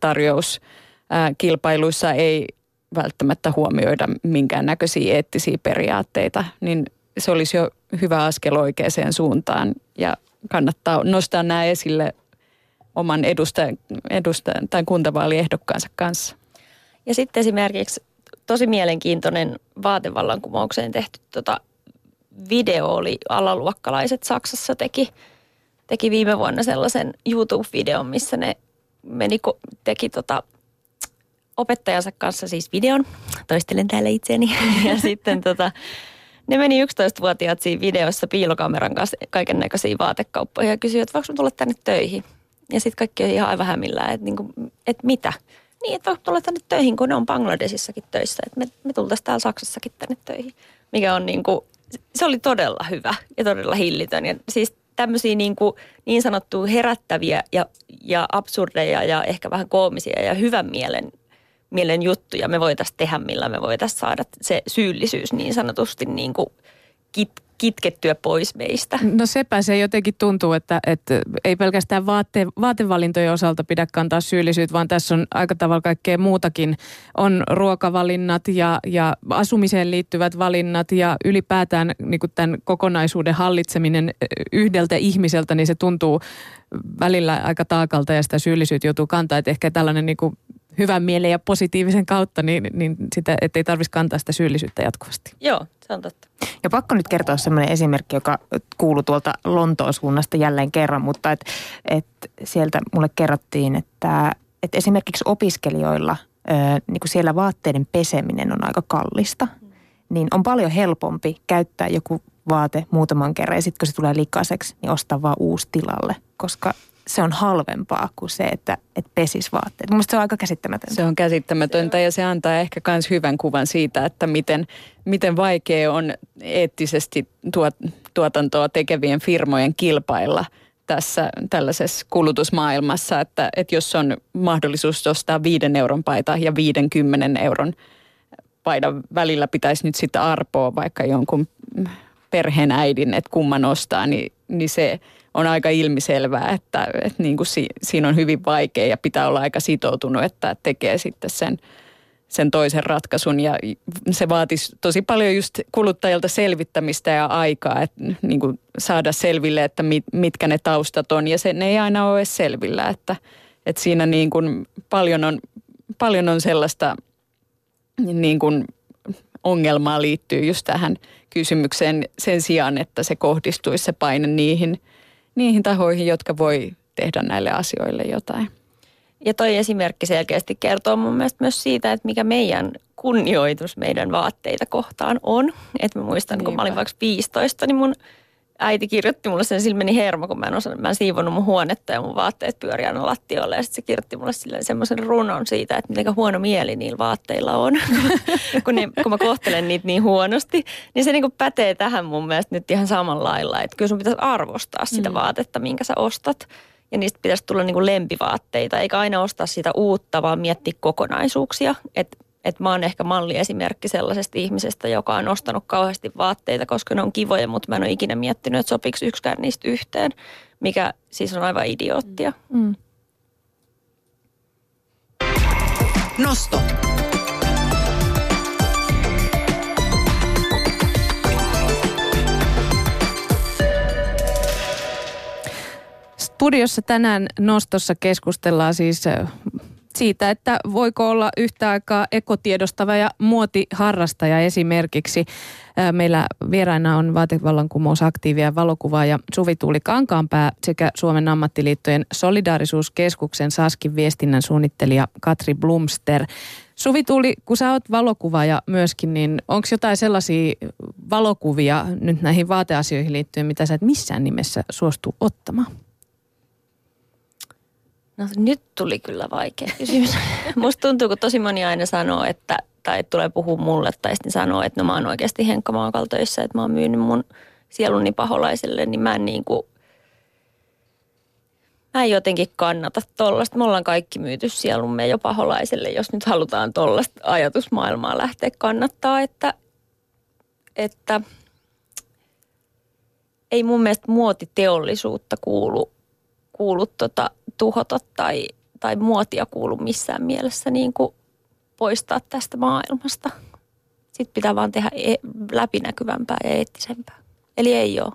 tarjouskilpailuissa ei välttämättä huomioida minkäännäköisiä eettisiä periaatteita, niin se olisi jo hyvä askel oikeaan suuntaan ja kannattaa nostaa nämä esille oman edustajan, edustajan tai kuntavaaliehdokkaansa kanssa. Ja sitten esimerkiksi tosi mielenkiintoinen vaatevallankumoukseen tehty tota, video oli alaluokkalaiset Saksassa teki, teki viime vuonna sellaisen YouTube-videon, missä ne meni, teki tota, opettajansa kanssa siis videon. Toistelen täällä itseäni. Ja sitten tota, ne meni yksitoistavuotiaat siinä videossa piilokameran kanssa kaiken näköisiä vaatekauppoja ja kysyivät, että voiko tulla tänne töihin? Ja sitten kaikki on ihan aivan hämillään, että, niinku, että mitä? Niin, että voiko tulla tänne töihin, kun ne on Bangladesissakin töissä. Että me, me tultaisiin täällä Saksassakin tänne töihin. Mikä on niinku, se oli todella hyvä ja todella hillitön. Ja siis tämmöisiä niinku, niin sanottuja herättäviä ja, ja absurdeja ja ehkä vähän koomisia ja hyvän mielen, mielen juttuja me voitaisiin tehdä, millä me voitaisiin saada se syyllisyys niin sanotusti niinku kit, kitkettyä pois meistä. No sepä se jotenkin tuntuu, että, että ei pelkästään vaate, vaatevalintojen osalta pidä kantaa syyllisyyttä, vaan tässä on aika tavalla kaikkea muutakin. On ruokavalinnat ja, ja asumiseen liittyvät valinnat ja ylipäätään niin kuin tämän kokonaisuuden hallitseminen yhdeltä ihmiseltä, niin se tuntuu välillä aika taakalta ja sitä syyllisyyttä joutuu kantaa. Että ehkä tällainen niin kuin hyvän mielen ja positiivisen kautta, niin, niin sitä, ettei tarvitsisi kantaa sitä syyllisyyttä jatkuvasti. Joo, se on totta. Ja pakko nyt kertoa sellainen esimerkki, joka kuului tuolta Lontoon suunnasta jälleen kerran, mutta et, et sieltä mulle kerrottiin, että et esimerkiksi opiskelijoilla ö, niin kuin siellä vaatteiden peseminen on aika kallista, niin on paljon helpompi käyttää joku vaate muutaman kerran ja sitten kun se tulee likaiseksi, niin ostaa vaan uusi tilalle, koska se on halvempaa kuin se, että, että pesis vaatteet. Mielestäni se on aika käsittämätöntä. Se on käsittämätöntä ja se antaa ehkä myös hyvän kuvan siitä, että miten, miten vaikea on eettisesti tuot, tuotantoa tekevien firmojen kilpailla tässä tällaisessa kulutusmaailmassa, että, että jos on mahdollisuus ostaa viiden euron paita ja viidenkymmenen euron paidan välillä pitäisi nyt sitten arpoa vaikka jonkun perheenäidin, että kumman ostaa, niin, niin se on aika ilmiselvää, että, että niin kuin si, siinä on hyvin vaikea ja pitää olla aika sitoutunut, että tekee sitten sen, sen toisen ratkaisun. Ja se vaatisi tosi paljon just kuluttajilta selvittämistä ja aikaa, että niin kuin saada selville, että mit, mitkä ne taustat on. Ja se, ne ei aina ole edes selvillä, että, että siinä niin kuin paljon, on, paljon on sellaista niin kuin ongelmaa liittyy just tähän kysymykseen sen sijaan, että se kohdistuisi se paine niihin niihin tahoihin, jotka voi tehdä näille asioille jotain. Ja toi esimerkki selkeästi kertoo mun mielestä myös siitä, että mikä meidän kunnioitus meidän vaatteita kohtaan on. Että mä muistan, Niinpä. kun mä olin vaikka viisitoista, niin mun äiti kirjoitti mulle sen, sillä meni hermo, kun mä en, osa, mä en siivonnut mun huonetta ja mun vaatteet pyöri aina lattiolle. Ja sitten se kirjoitti mulle semmoisen runon siitä, että miten huono mieli niillä vaatteilla on, kun, ne, kun mä kohtelen niitä niin huonosti. Niin se niin kuin pätee tähän mun mielestä nyt ihan samalla lailla, että kyllä sun pitäisi arvostaa sitä mm. vaatetta, minkä sä ostat. Ja niistä pitäisi tulla niin kuin lempivaatteita, eikä aina ostaa sitä uutta, vaan miettiä kokonaisuuksia. Että Että mä oon ehkä malliesimerkki sellaisesta ihmisestä, joka on ostanut kauheasti vaatteita, koska ne on kivoja, mutta mä en ole ikinä miettinyt, että sopiiko yksikään niistä yhteen, mikä siis on aivan idioottia. Mm. Nosto. Studiossa tänään Nostossa keskustellaan siis siitä, että voiko olla yhtä aikaa ekotiedostava ja muotiharrastaja esimerkiksi. Meillä vieraina on vaatevallankumousaktiivia valokuvaaja Suvi-Tuuli Kankaanpää sekä Suomen ammattiliittojen solidaarisuuskeskuksen Saskin viestinnän suunnittelija Katri Blomster. Suvi-Tuuli, kun sä oot valokuvaaja myöskin, niin onko jotain sellaisia valokuvia nyt näihin vaateasioihin liittyen, mitä sä et missään nimessä suostu ottamaan? No nyt tuli kyllä vaikea kysymys. Musta tuntuu, kun tosi moni aina sanoo, että, tai tulee puhua mulle, tai sitten sanoo, että no mä oon oikeasti Henkka Maakalla töissä, että mä oon myynyt mun sieluni paholaiselle, niin mä en niin kuin, mä en jotenkin kannata tollasta. Me ollaan kaikki myyty sielumme jo paholaiselle, jos nyt halutaan tollasta ajatusmaailmaa lähteä kannattaa, että, että ei mun mielestä muotiteollisuutta kuulu, kuulu tota, tuhota tai, tai muotia kuulu missään mielessä niin kuin poistaa tästä maailmasta. Sitten pitää vaan tehdä e- läpinäkyvämpää ja eettisempää. Eli ei ole.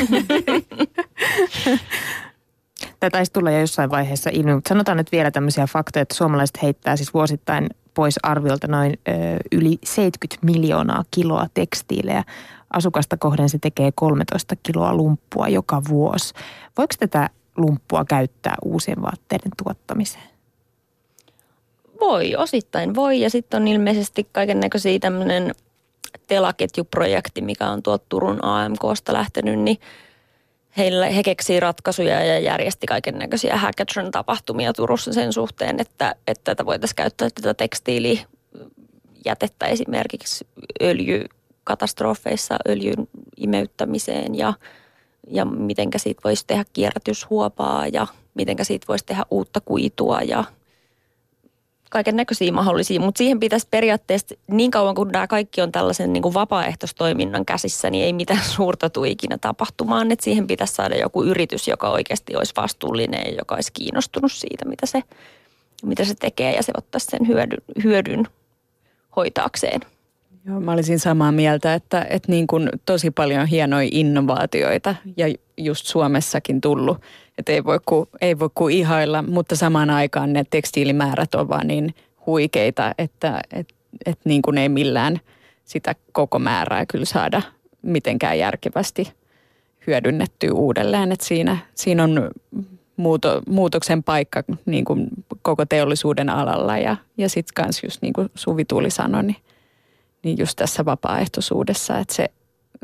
Tämä taisi tulla jo jossain vaiheessa ilmi, mutta sanotaan nyt vielä tämmöisiä faktoja, että suomalaiset heittää siis vuosittain pois arviolta noin ö, yli seitsemänkymmentä miljoonaa kiloa tekstiilejä. Asukasta kohden se tekee kolmetoista kiloa lumppua joka vuosi. Voiko tätä lumppua käyttää uusien vaatteiden tuottamiseen? Voi, osittain voi. Ja sitten on ilmeisesti kaikennäköisiä tämmöinen telaketjuprojekti, mikä on tuolta Turun A M K:sta lähtenyt, niin heillä, he keksii ratkaisuja ja järjesti kaikennäköisiä hackathon-tapahtumia Turussa sen suhteen, että, että tätä voitaisiin käyttää tätä tekstiilijätettä esimerkiksi öljykatastrofeissa öljyn imeyttämiseen ja ja mitenkä siitä voisi tehdä kierrätyshuopaa ja mitenkä siitä voisi tehdä uutta kuitua ja kaiken näköisiä mahdollisia. Mutta siihen pitäisi periaatteessa niin kauan, kun nämä kaikki on tällaisen niin kuin vapaaehtoistoiminnan käsissä, niin ei mitään suurta tule ikinä tapahtumaan. Että siihen pitäisi saada joku yritys, joka oikeasti olisi vastuullinen ja joka olisi kiinnostunut siitä, mitä se, mitä se tekee ja se ottaisi sen hyödyn, hyödyn hoitaakseen. Joo, mä olisin samaa mieltä, että, että niin kuin tosi paljon hienoja innovaatioita ja just Suomessakin tullut, että ei voi kuin, ei voi kuin ihailla, mutta samaan aikaan ne tekstiilimäärät on vaan niin huikeita, että et, et niin kuin ei millään sitä koko määrää kyllä saada mitenkään järkevästi hyödynnettyä uudelleen, että siinä, siinä on muuto, muutoksen paikka niin kuin koko teollisuuden alalla ja, ja sitten kans just niin kuin Suvi-Tuuli sanoi, niin niin just tässä vapaaehtoisuudessa, että se,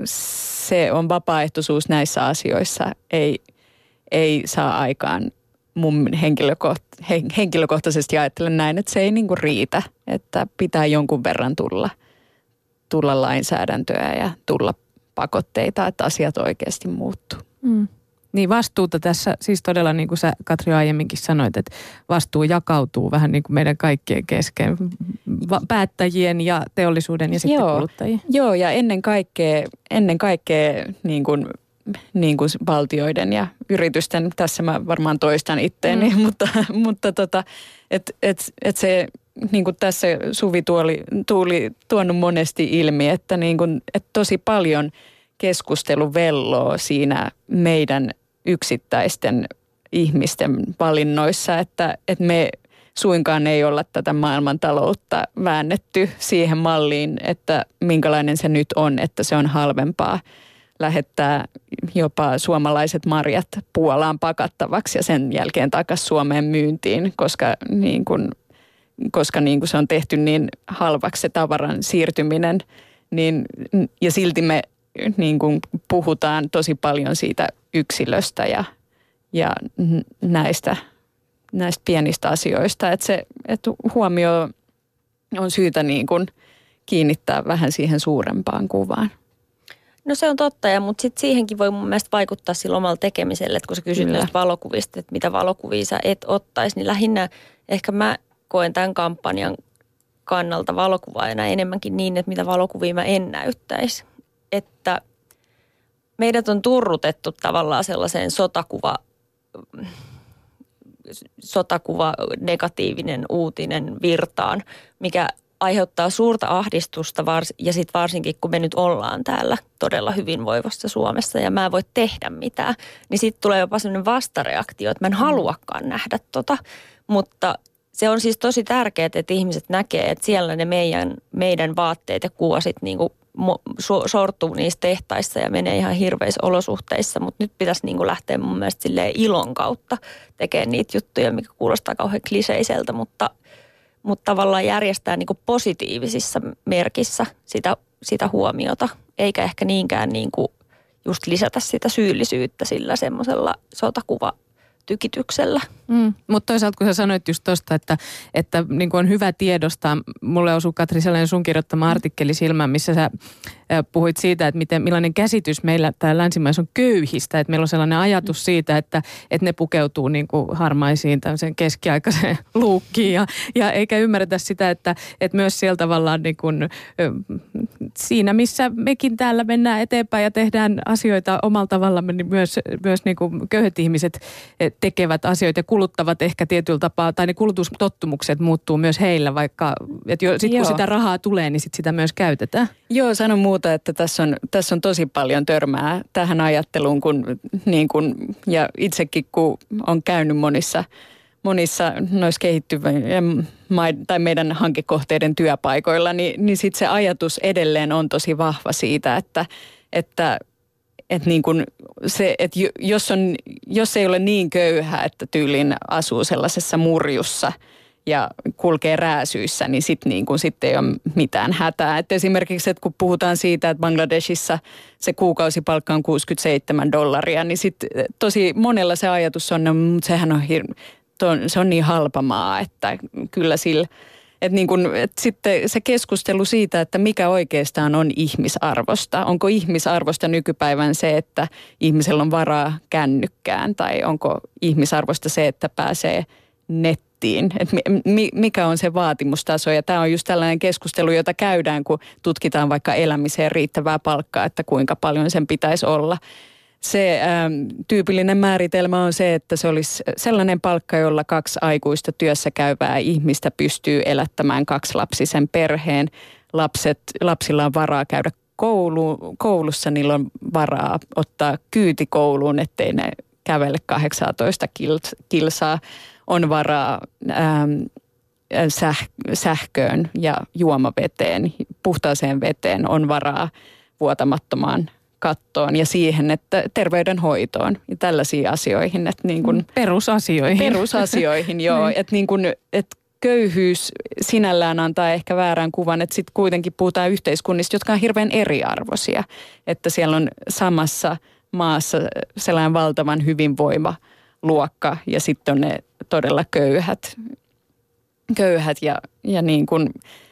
se on vapaaehtoisuus näissä asioissa, ei, ei saa aikaan mun henkilökoht- henkilökohtaisesti ajattelen näin, että se ei niinku riitä, että pitää jonkun verran tulla, tulla lainsäädäntöä ja tulla pakotteita, että asiat oikeasti muuttuu. Mm. Niin vastuuta tässä, siis todella niin kuin sä Katri aiemminkin sanoit, että vastuu jakautuu vähän niin kuin meidän kaikkien kesken, Va- päättäjien ja teollisuuden ja sitten Joo, kuluttajien. Joo, ja ennen kaikkea, ennen kaikkea niin kuin, niin kuin valtioiden ja yritysten, tässä mä varmaan toistan itteeni, mm. mutta, mutta tota, että et, et se niin kuin tässä Suvi tuoli, tuuli tuonut monesti ilmi, että, niin kuin, että tosi paljon keskustelu velloo siinä meidän yksittäisten ihmisten valinnoissa, että, että me suinkaan ei olla tätä maailmantaloutta väännetty siihen malliin, että minkälainen se nyt on, että se on halvempaa lähettää jopa suomalaiset marjat Puolaan pakattavaksi ja sen jälkeen takaisin Suomeen myyntiin, koska, niin kuin, koska niin kuin se on tehty niin halvaksi se tavaran siirtyminen, niin, ja silti me niin kuin puhutaan tosi paljon siitä yksilöstä ja, ja näistä, näistä pienistä asioista. Että se että huomio on syytä niin kuin kiinnittää vähän siihen suurempaan kuvaan. No se on totta, ja, mutta sitten siihenkin voi mun mielestä vaikuttaa sillä omalla tekemiselle, että kun sä kysyt näistä valokuvista, että mitä valokuvia sä et ottaisi, niin lähinnä ehkä mä koen tämän kampanjan kannalta valokuvaajana enemmänkin niin, että mitä valokuvia mä en näyttäisi. Että meidät on turrutettu tavallaan sellaiseen sotakuva, sotakuva negatiivinen uutinen virtaan, mikä aiheuttaa suurta ahdistusta vars, ja sitten varsinkin, kun me nyt ollaan täällä todella hyvinvoivassa Suomessa ja mä en voi tehdä mitään, niin sitten tulee jopa sellainen vastareaktio, että mä en haluakaan nähdä tota, mutta se on siis tosi tärkeää, että ihmiset näkee, että siellä ne meidän, meidän vaatteet ja kuvasit niin kuin sortuu niissä tehtaissa ja menee ihan hirveissä olosuhteissa, mutta nyt pitäisi niin kuin lähteä mun mielestä silleen ilon kautta tekemään niitä juttuja, mikä kuulostaa kauhean kliseiseltä, mutta, mutta tavallaan järjestää niin kuin positiivisissa merkissä sitä, sitä huomiota, eikä ehkä niinkään niin kuin just lisätä sitä syyllisyyttä sillä semmoisella sotakuvatykityksellä. Mm. Mutta toisaalta kun sä sanoit just tosta, että, että niin kuin on hyvä tiedostaa, mulle osui Katri sellainen sun kirjoittama artikkeli silmään, missä sä puhuit siitä, että miten, millainen käsitys meillä täällä länsimaissa on köyhistä, että meillä on sellainen ajatus siitä, että, että ne pukeutuu niin kuin harmaisiin tämmöiseen keskiaikaiseen luukkiin ja, ja eikä ymmärretä sitä, että, että myös siellä tavallaan niin kuin, siinä, missä mekin täällä mennään eteenpäin ja tehdään asioita omalla tavallamme, niin myös, myös niin kuin köyhät ihmiset tekevät asioita ja kuluttavat ehkä tietyllä tapaa, tai ne kulutustottumukset muuttuu myös heillä, vaikka sitten kun sitä rahaa tulee, niin sit sitä myös käytetään. Joo, sanon muuta, että tässä on, tässä on tosi paljon törmää tähän ajatteluun, kun, niin kun, ja itsekin kun on käynyt monissa, monissa noissa kehittyvien tai meidän hankekohteiden työpaikoilla, niin, niin sitten se ajatus edelleen on tosi vahva siitä, että, että Että niin kun se, että jos, on, jos ei ole niin köyhä, että tyylin asuu sellaisessa murjussa ja kulkee rääsyissä, niin sitten niin kun sit ei ole mitään hätää. Et esimerkiksi, että kun puhutaan siitä, että Bangladeshissa se kuukausipalkka on kuusikymmentäseitsemän dollaria, niin sitten tosi monella se ajatus on, että sehän on, hir- se on niin halpa maa, että kyllä sillä... Että niin kun, et sitten se keskustelu siitä, että mikä oikeastaan on ihmisarvosta. Onko ihmisarvosta nykypäivän se, että ihmisellä on varaa kännykkään tai onko ihmisarvosta se, että pääsee nettiin. Et mi, mikä on se vaatimustaso ja tämä on just tällainen keskustelu, jota käydään, kun tutkitaan vaikka elämiseen riittävää palkkaa, että kuinka paljon sen pitäisi olla. Se ä, tyypillinen määritelmä on se, että se olisi sellainen palkka, jolla kaksi aikuista työssä käyvää ihmistä pystyy elättämään kaksilapsisen perheen. Lapset, lapsilla on varaa käydä koulu, koulussa, niillä on varaa ottaa kyyti kouluun, ettei ne kävele kahdeksantoista kilsaa. On varaa ä, säh, sähköön ja juomaveteen, puhtaaseen veteen, on varaa vuotamattomaan kattoon ja siihen, että terveydenhoitoon ja tällaisiin asioihin. Että niin kuin, perusasioihin. Perusasioihin, joo. Että niin kuin, että köyhyys sinällään antaa ehkä väärän kuvan, että sitten kuitenkin puhutaan yhteiskunnista, jotka on hirveän eriarvoisia. Että siellä on samassa maassa sellainen valtavan hyvinvoiva luokka ja sitten on ne todella köyhät, köyhät ja, ja niin kuin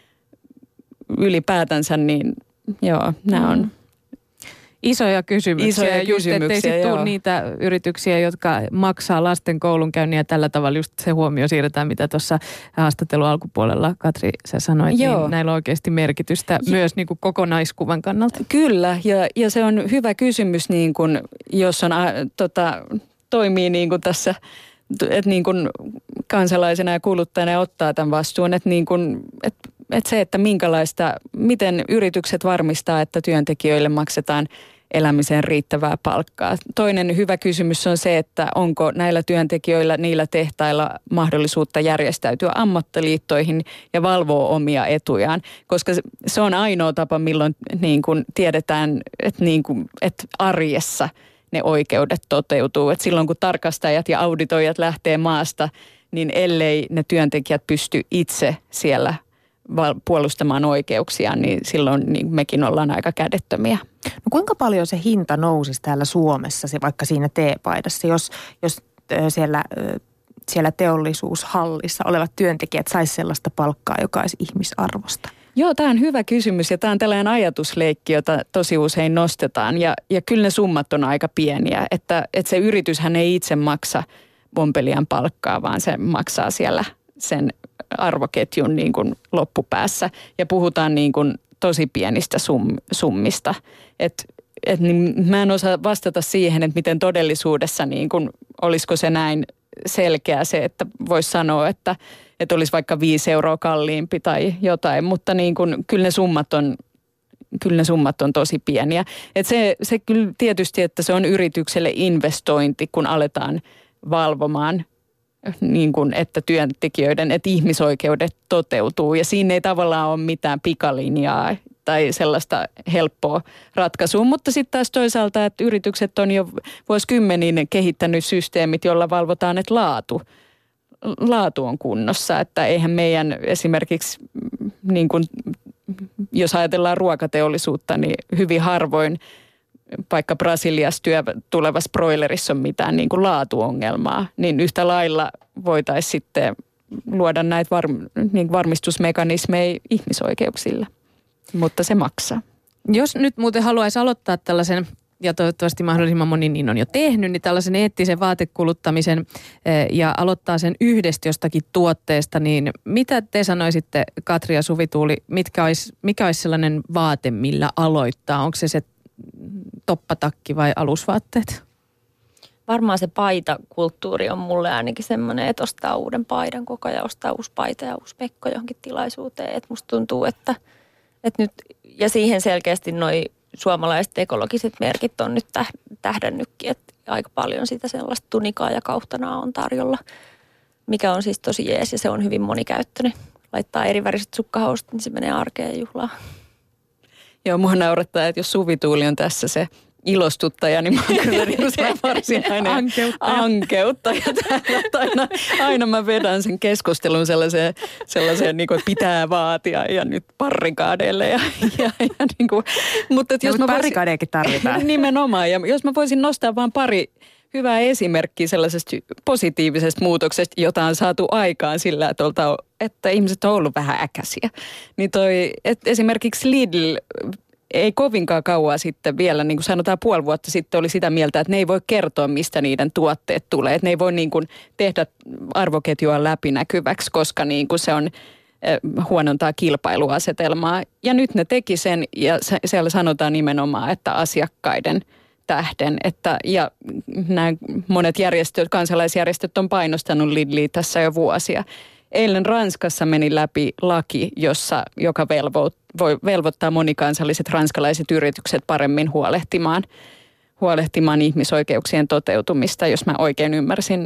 ylipäätänsä, niin joo, nämä on... Isoja kysymyksiä. Isoja just, kysymyksiä, ettei sitten tule niitä yrityksiä, jotka maksaa lasten koulunkäynnin ja tällä tavalla just se huomio siirretään, mitä tuossa haastattelun alkupuolella, Katri, sä sanoit, Joo. niin näillä on oikeasti merkitystä ja. myös niin kuin kokonaiskuvan kannalta. Kyllä, ja, ja se on hyvä kysymys, niin kuin, jos on, ä, tota, toimii niin kuin tässä, että niin kuin kansalaisena ja kuluttajana ottaa tämän vastuun, että niin kuin, että että se, että minkälaista, miten yritykset varmistaa, että työntekijöille maksetaan elämiseen riittävää palkkaa. Toinen hyvä kysymys on se, että onko näillä työntekijöillä, niillä tehtailla mahdollisuutta järjestäytyä ammattiliittoihin ja valvoa omia etujaan, koska se on ainoa tapa, milloin niin kuin tiedetään, että, niin kuin, että arjessa ne oikeudet toteutuu. Että silloin kun tarkastajat ja auditoijat lähtee maasta, niin ellei ne työntekijät pysty itse siellä puolustamaan oikeuksiaan, niin silloin niin mekin ollaan aika kädettömiä. No kuinka paljon se hinta nousisi täällä Suomessa, se vaikka siinä teepaidassa, jos, jos siellä, siellä teollisuushallissa olevat työntekijät saisi sellaista palkkaa, joka olisi ihmisarvosta? Joo, tämä on hyvä kysymys ja tämä on tällainen ajatusleikki, jota tosi usein nostetaan ja, ja kyllä ne summat on aika pieniä, että, että se yrityshän ei itse maksa pompelijan palkkaa, vaan se maksaa siellä sen arvoketjun niin kuin loppupäässä ja puhutaan niin kuin tosi pienistä sum, summista. Et, et niin mä en osaa vastata siihen, että miten todellisuudessa niin kuin, olisiko se näin selkeä se, että voisi sanoa, että, että olisi vaikka viisi euroa kalliimpi tai jotain, mutta niin kuin, kyllä ne summat on Kyllä ne summat on tosi pieniä. Et se, se kyllä tietysti, että se on yritykselle investointi, kun aletaan valvomaan niin kuin, että työntekijöiden, että ihmisoikeudet toteutuu. Ja siinä ei tavallaan ole mitään pikalinjaa tai sellaista helppoa ratkaisua. Mutta sitten taas toisaalta, että yritykset on jo vuosikymmeniin kehittänyt systeemit, joilla valvotaan, että laatu, laatu on kunnossa. Että eihän meidän esimerkiksi, niin kuin, jos ajatellaan ruokateollisuutta, niin hyvin harvoin vaikka Brasiliassa työ tulevassa broilerissa on mitään niin kuin laatuongelmaa, niin yhtä lailla voitaisiin sitten luoda näitä var, niin varmistusmekanismeja ihmisoikeuksilla, mutta se maksaa. Jos nyt muuten haluaisi aloittaa tällaisen, ja toivottavasti mahdollisimman moni niin on jo tehnyt, niin tällaisen eettisen vaatekuluttamisen ja aloittaa sen yhdestä jostakin tuotteesta, niin mitä te sanoisitte, Katri ja Suvi-Tuuli, mitkä olisi, mikä olisi sellainen vaate, millä aloittaa? Onko se se toppatakki vai alusvaatteet? Varmaan se paitakulttuuri on mulle ainakin semmoinen, että ostaa uuden paidan koko ajan, ostaa uusi paita ja uusi mekko johonkin tilaisuuteen. Että musta tuntuu, että, että nyt, ja siihen selkeästi noi suomalaiset ekologiset merkit on nyt tähdännytkin, että aika paljon sitä sellaista tunikaa ja kauhtanaa on tarjolla, mikä on siis tosi jees ja se on hyvin monikäyttöinen. Laittaa eri väriset sukkahousut, niin se menee arkeen juhlaan. Joo, mua naurattaa, että jos Suvi-Tuuli on tässä se ilostuttaja, niin mä oon kyllä varsinainen ankeuttaja. ankeuttaja täällä. Aina, aina mä vedän sen keskustelun sellaiseen, sellaiseen niin kuin, että pitää vaatia ja nyt barrikaadeille. Ja, ja, ja, niin kuin, mutta jos no, barrikaadejakin tarvitaan. Nimenomaan. Ja jos mä voisin nostaa vaan pari hyvää esimerkkiä sellaisesta positiivisesta muutoksesta, jota on saatu aikaan sillä, että, olta, että ihmiset on ollut vähän äkäisiä. Niin toi, että esimerkiksi Lidl ei kovinkaan kauan sitten vielä, niin kuin sanotaan puoli vuotta sitten, oli sitä mieltä, että ne ei voi kertoa, mistä niiden tuotteet tulee. Että ne ei voi niin kuin tehdä arvoketjua läpinäkyväksi, koska niin kuin se on huonontaa kilpailuasetelmaa. Ja nyt ne teki sen ja siellä sanotaan nimenomaan, että asiakkaiden tähden. Että, ja nämä monet järjestöt, kansalaisjärjestöt on painostanut Lidliä tässä jo vuosia. Eilen Ranskassa meni läpi laki, jossa, joka velvo, voi velvoittaa monikansalliset ranskalaiset yritykset paremmin huolehtimaan, huolehtimaan ihmisoikeuksien toteutumista, jos mä oikein ymmärsin.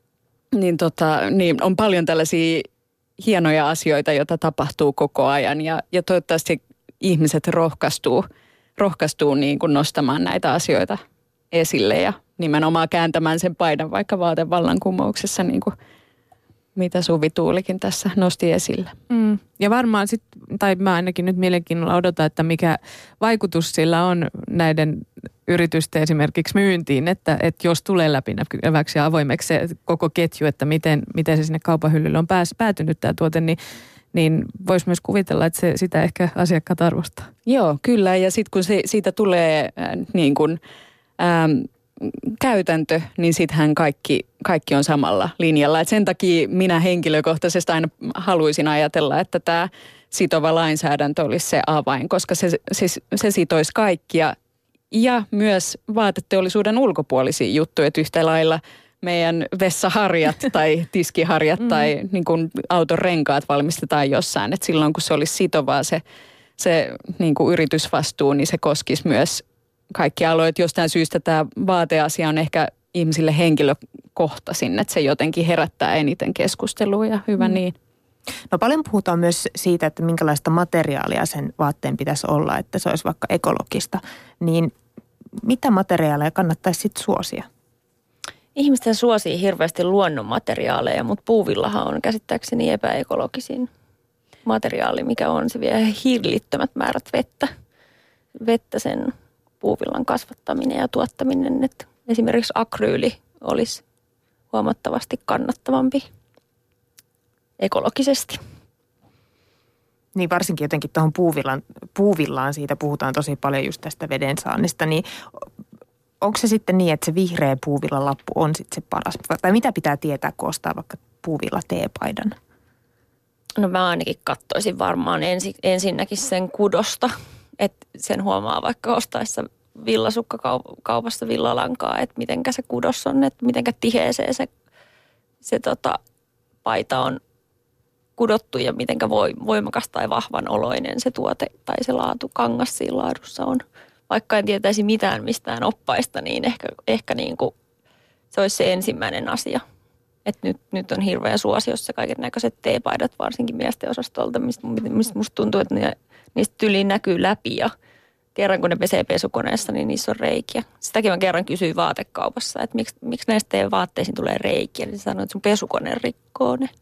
Niin, tota, niin on paljon tällaisia hienoja asioita, joita tapahtuu koko ajan ja, ja toivottavasti ihmiset rohkaistuu, rohkaistuu niin kuin nostamaan näitä asioita esille ja nimenomaan kääntämään sen paidan vaikka vaatevallankumouksessa niin kuin mitä Suvi-Tuulikin tässä nosti esille. Mm. Ja varmaan sitten, tai mä ainakin nyt mielenkiinnolla odotan, että mikä vaikutus sillä on näiden yritysten esimerkiksi myyntiin, että, että jos tulee läpinäkyväksi ja avoimeksi se koko ketju, että miten, miten se sinne kaupan hyllylle on pääs, päätynyt tämä tuote, niin, niin voisi myös kuvitella, että se, sitä ehkä asiakkaat arvostaa. Joo, kyllä. Ja sitten kun se, siitä tulee äh, niin kuin Ähm, käytäntö, niin sittenhän kaikki, kaikki on samalla linjalla. Et sen takia minä henkilökohtaisesti aina haluaisin ajatella, että tämä sitova lainsäädäntö olisi se avain, koska se, se, se sitoisi kaikkia ja myös vaateteollisuuden ulkopuolisia juttuja, että yhtä lailla meidän vessaharjat tai tiskiharjat mm. tai niin kuin auton renkaat valmistetaan jossain. Et silloin kun se olisi sitovaa se, se niin kuin yritysvastuu, niin se koskisi myös kaikki aloit. Jostain syystä tämä vaateasia on ehkä ihmisille henkilökohtaisin, että se jotenkin herättää eniten keskustelua ja hyvä mm. niin. No paljon puhutaan myös siitä, että minkälaista materiaalia sen vaatteen pitäisi olla, että se olisi vaikka ekologista. Niin mitä materiaaleja kannattaisi sitten suosia? Ihmisten suosii hirveästi luonnonmateriaaleja, mutta puuvillahan on käsittääkseni epäekologisin materiaali, mikä on se vie hillittömät määrät vettä. Vettä sen puuvillan kasvattaminen ja tuottaminen, että esimerkiksi akryyli olisi huomattavasti kannattavampi ekologisesti. Niin varsinkin jotenkin tuohon puuvillan, puuvillaan siitä puhutaan tosi paljon just tästä veden saannista, niin onko se sitten niin, että se vihreä puuvillan lappu on sitten se paras? Tai mitä pitää tietää, kun ostaa vaikka puuvilla teepaidan? No mä ainakin katsoisin varmaan ensi, ensinnäkin sen kudosta, että sen huomaa vaikka ostaessa villasukkakaupassa villalankaa, että mitenkä se kudos on, että mitenkä tiheeseen se, se tota, paita on kudottu ja mitenkä voimakas tai vahvan oloinen se tuote tai se laatu, kangas siinä laadussa on. Vaikka en tietäisi mitään mistään oppaista, niin ehkä, ehkä niin kuin se olisi se ensimmäinen asia, Että nyt, nyt on hirveän suosiossa kaiken näköiset teepaidat, varsinkin miesten osastolta, mistä, mistä musta tuntuu, että ne, niistä tyliin näkyy läpi ja kerran kun ne pesee pesukoneessa, niin niissä on reikiä. Sitäkin mä kerran kysyin vaatekaupassa, että miksi, miksi näistä teidän vaatteisiin tulee reikiä. Niin se sanoi, että sun pesukone rikkoo ne.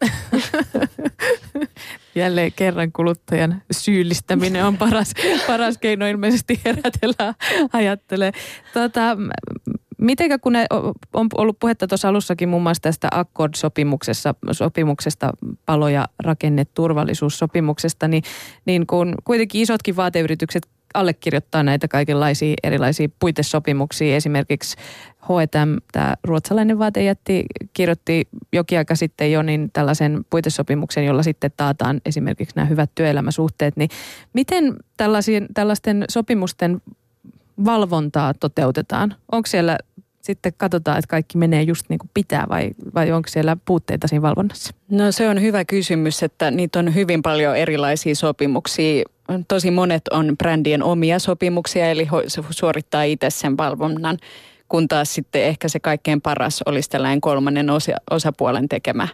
Jälleen kerran kuluttajan syyllistäminen on paras, paras keino ilmeisesti herätellä ajattelee. Tota, mitenkä kun ne on ollut puhetta tuossa alussakin muun muassa tästä Accord-sopimuksesta, sopimuksesta, palo- ja rakenneturvallisuussopimuksesta, niin, niin kun kuitenkin isotkin vaateyritykset allekirjoittaa näitä kaikenlaisia erilaisia puitesopimuksia. Esimerkiksi H and M, tämä ruotsalainen vaatejätti, kirjoitti jokin aika sitten jo niin tällaisen puitesopimuksen, jolla sitten taataan esimerkiksi nämä hyvät työelämäsuhteet. Niin miten tällaisten sopimusten valvontaa toteutetaan? Onko siellä sitten katsotaan, että kaikki menee just niin kuin pitää vai, vai onko siellä puutteita siinä valvonnassa? No se on hyvä kysymys, että niitä on hyvin paljon erilaisia sopimuksia. Tosi monet on brändien omia sopimuksia, eli suorittaa itse sen valvonnan, kun taas sitten ehkä se kaikkein paras olisi tällainen kolmannen osa, osapuolen tekemä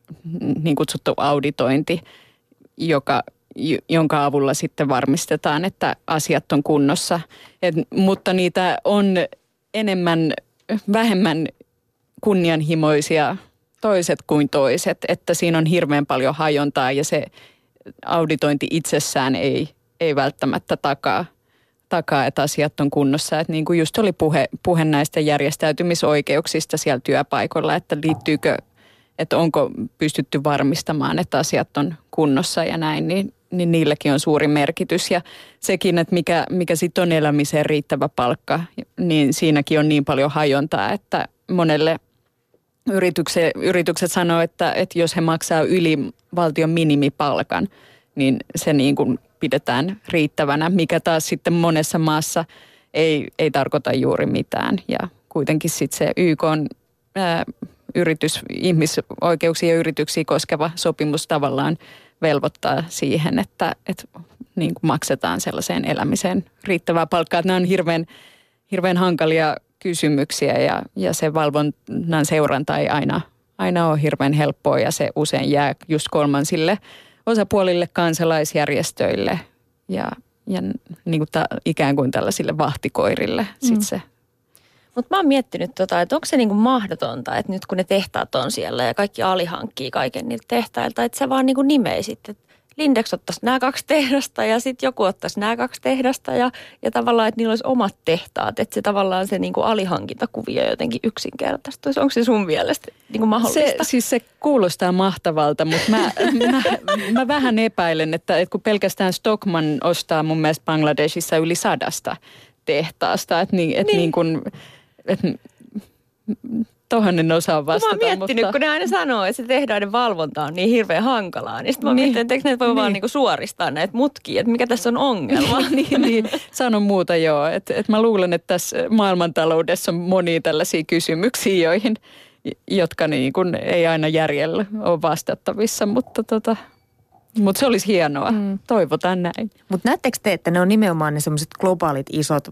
niin kutsuttu auditointi, joka, jonka avulla sitten varmistetaan, että asiat on kunnossa. Et, mutta niitä on enemmän, vähemmän kunnianhimoisia toiset kuin toiset, että siinä on hirveän paljon hajontaa ja se auditointi itsessään ei, ei välttämättä takaa, takaa, että asiat on kunnossa. Että niin kuin just oli puhe, puhe näistä järjestäytymisoikeuksista siellä työpaikoilla, että liittyykö, että onko pystytty varmistamaan, että asiat on kunnossa ja näin, niin, niin niilläkin on suuri merkitys. Ja sekin, että mikä, mikä sitten on elämiseen riittävä palkka, niin siinäkin on niin paljon hajontaa, että monelle Yritykset, yritykset sanoo, että, että jos he maksaa yli valtion minimipalkan, niin se niin kuin pidetään riittävänä, mikä taas sitten monessa maassa ei, ei tarkoita juuri mitään. Ja kuitenkin sitten se Y K:n ää, yritys, ihmisoikeuksia ja yrityksiä koskeva sopimus tavallaan velvoittaa siihen, että, että niin kuin maksetaan sellaiseen elämiseen riittävää palkkaa. Että nämä on hirveän, hirveän hankalia kysymyksiä ja, ja se valvonnan seuranta ei aina, aina ole hirveän helppoa ja se usein jää just kolmansille osapuolille, kansalaisjärjestöille ja, ja niin kuin ta, ikään kuin tällaisille vahtikoirille mm. sit se. Mutta mä oon miettinyt, tota, että onko se niinku mahdotonta, että nyt kun ne tehtaat on siellä ja kaikki alihankkii kaiken niiltä tehtailta, että sä vaan niinku nimeisit, että Lindex ottaisi nämä kaksi tehdasta ja sitten joku ottaisi nämä kaksi tehdasta ja, ja tavallaan, että niillä olisi omat tehtaat, että se tavallaan se niinku alihankintakuvio jotenkin yksinkertaistuisi. Onko se sun mielestä niinku mahdollista? Se, siis se kuulostaa mahtavalta, mutta mä, mä, mä vähän epäilen, että, että kun pelkästään Stockmann ostaa mun mielestä Bangladeshissa yli sadasta tehtaasta, että niin, että niin. niin kuin, että tohon en osaa vastata. Mä oon miettinyt, mutta kun ne aina sanoo, että se tehdaiden valvonta on niin hirveän hankalaa, niin sitten mä oon niin. miettinyt, että eikö ne voi niin. vaan niinku suoristaa näitä mutkia, että mikä tässä on ongelma. niin, niin, sano muuta joo. Että et mä luulen, että tässä maailmantaloudessa on monia tällaisia kysymyksiä, joihin, jotka niin kun ei aina järjellä ole vastattavissa, mutta tota, mut se olisi hienoa. Mm. Toivotaan näin. Mutta näettekö te, että ne on nimenomaan ne sellaiset globaalit isot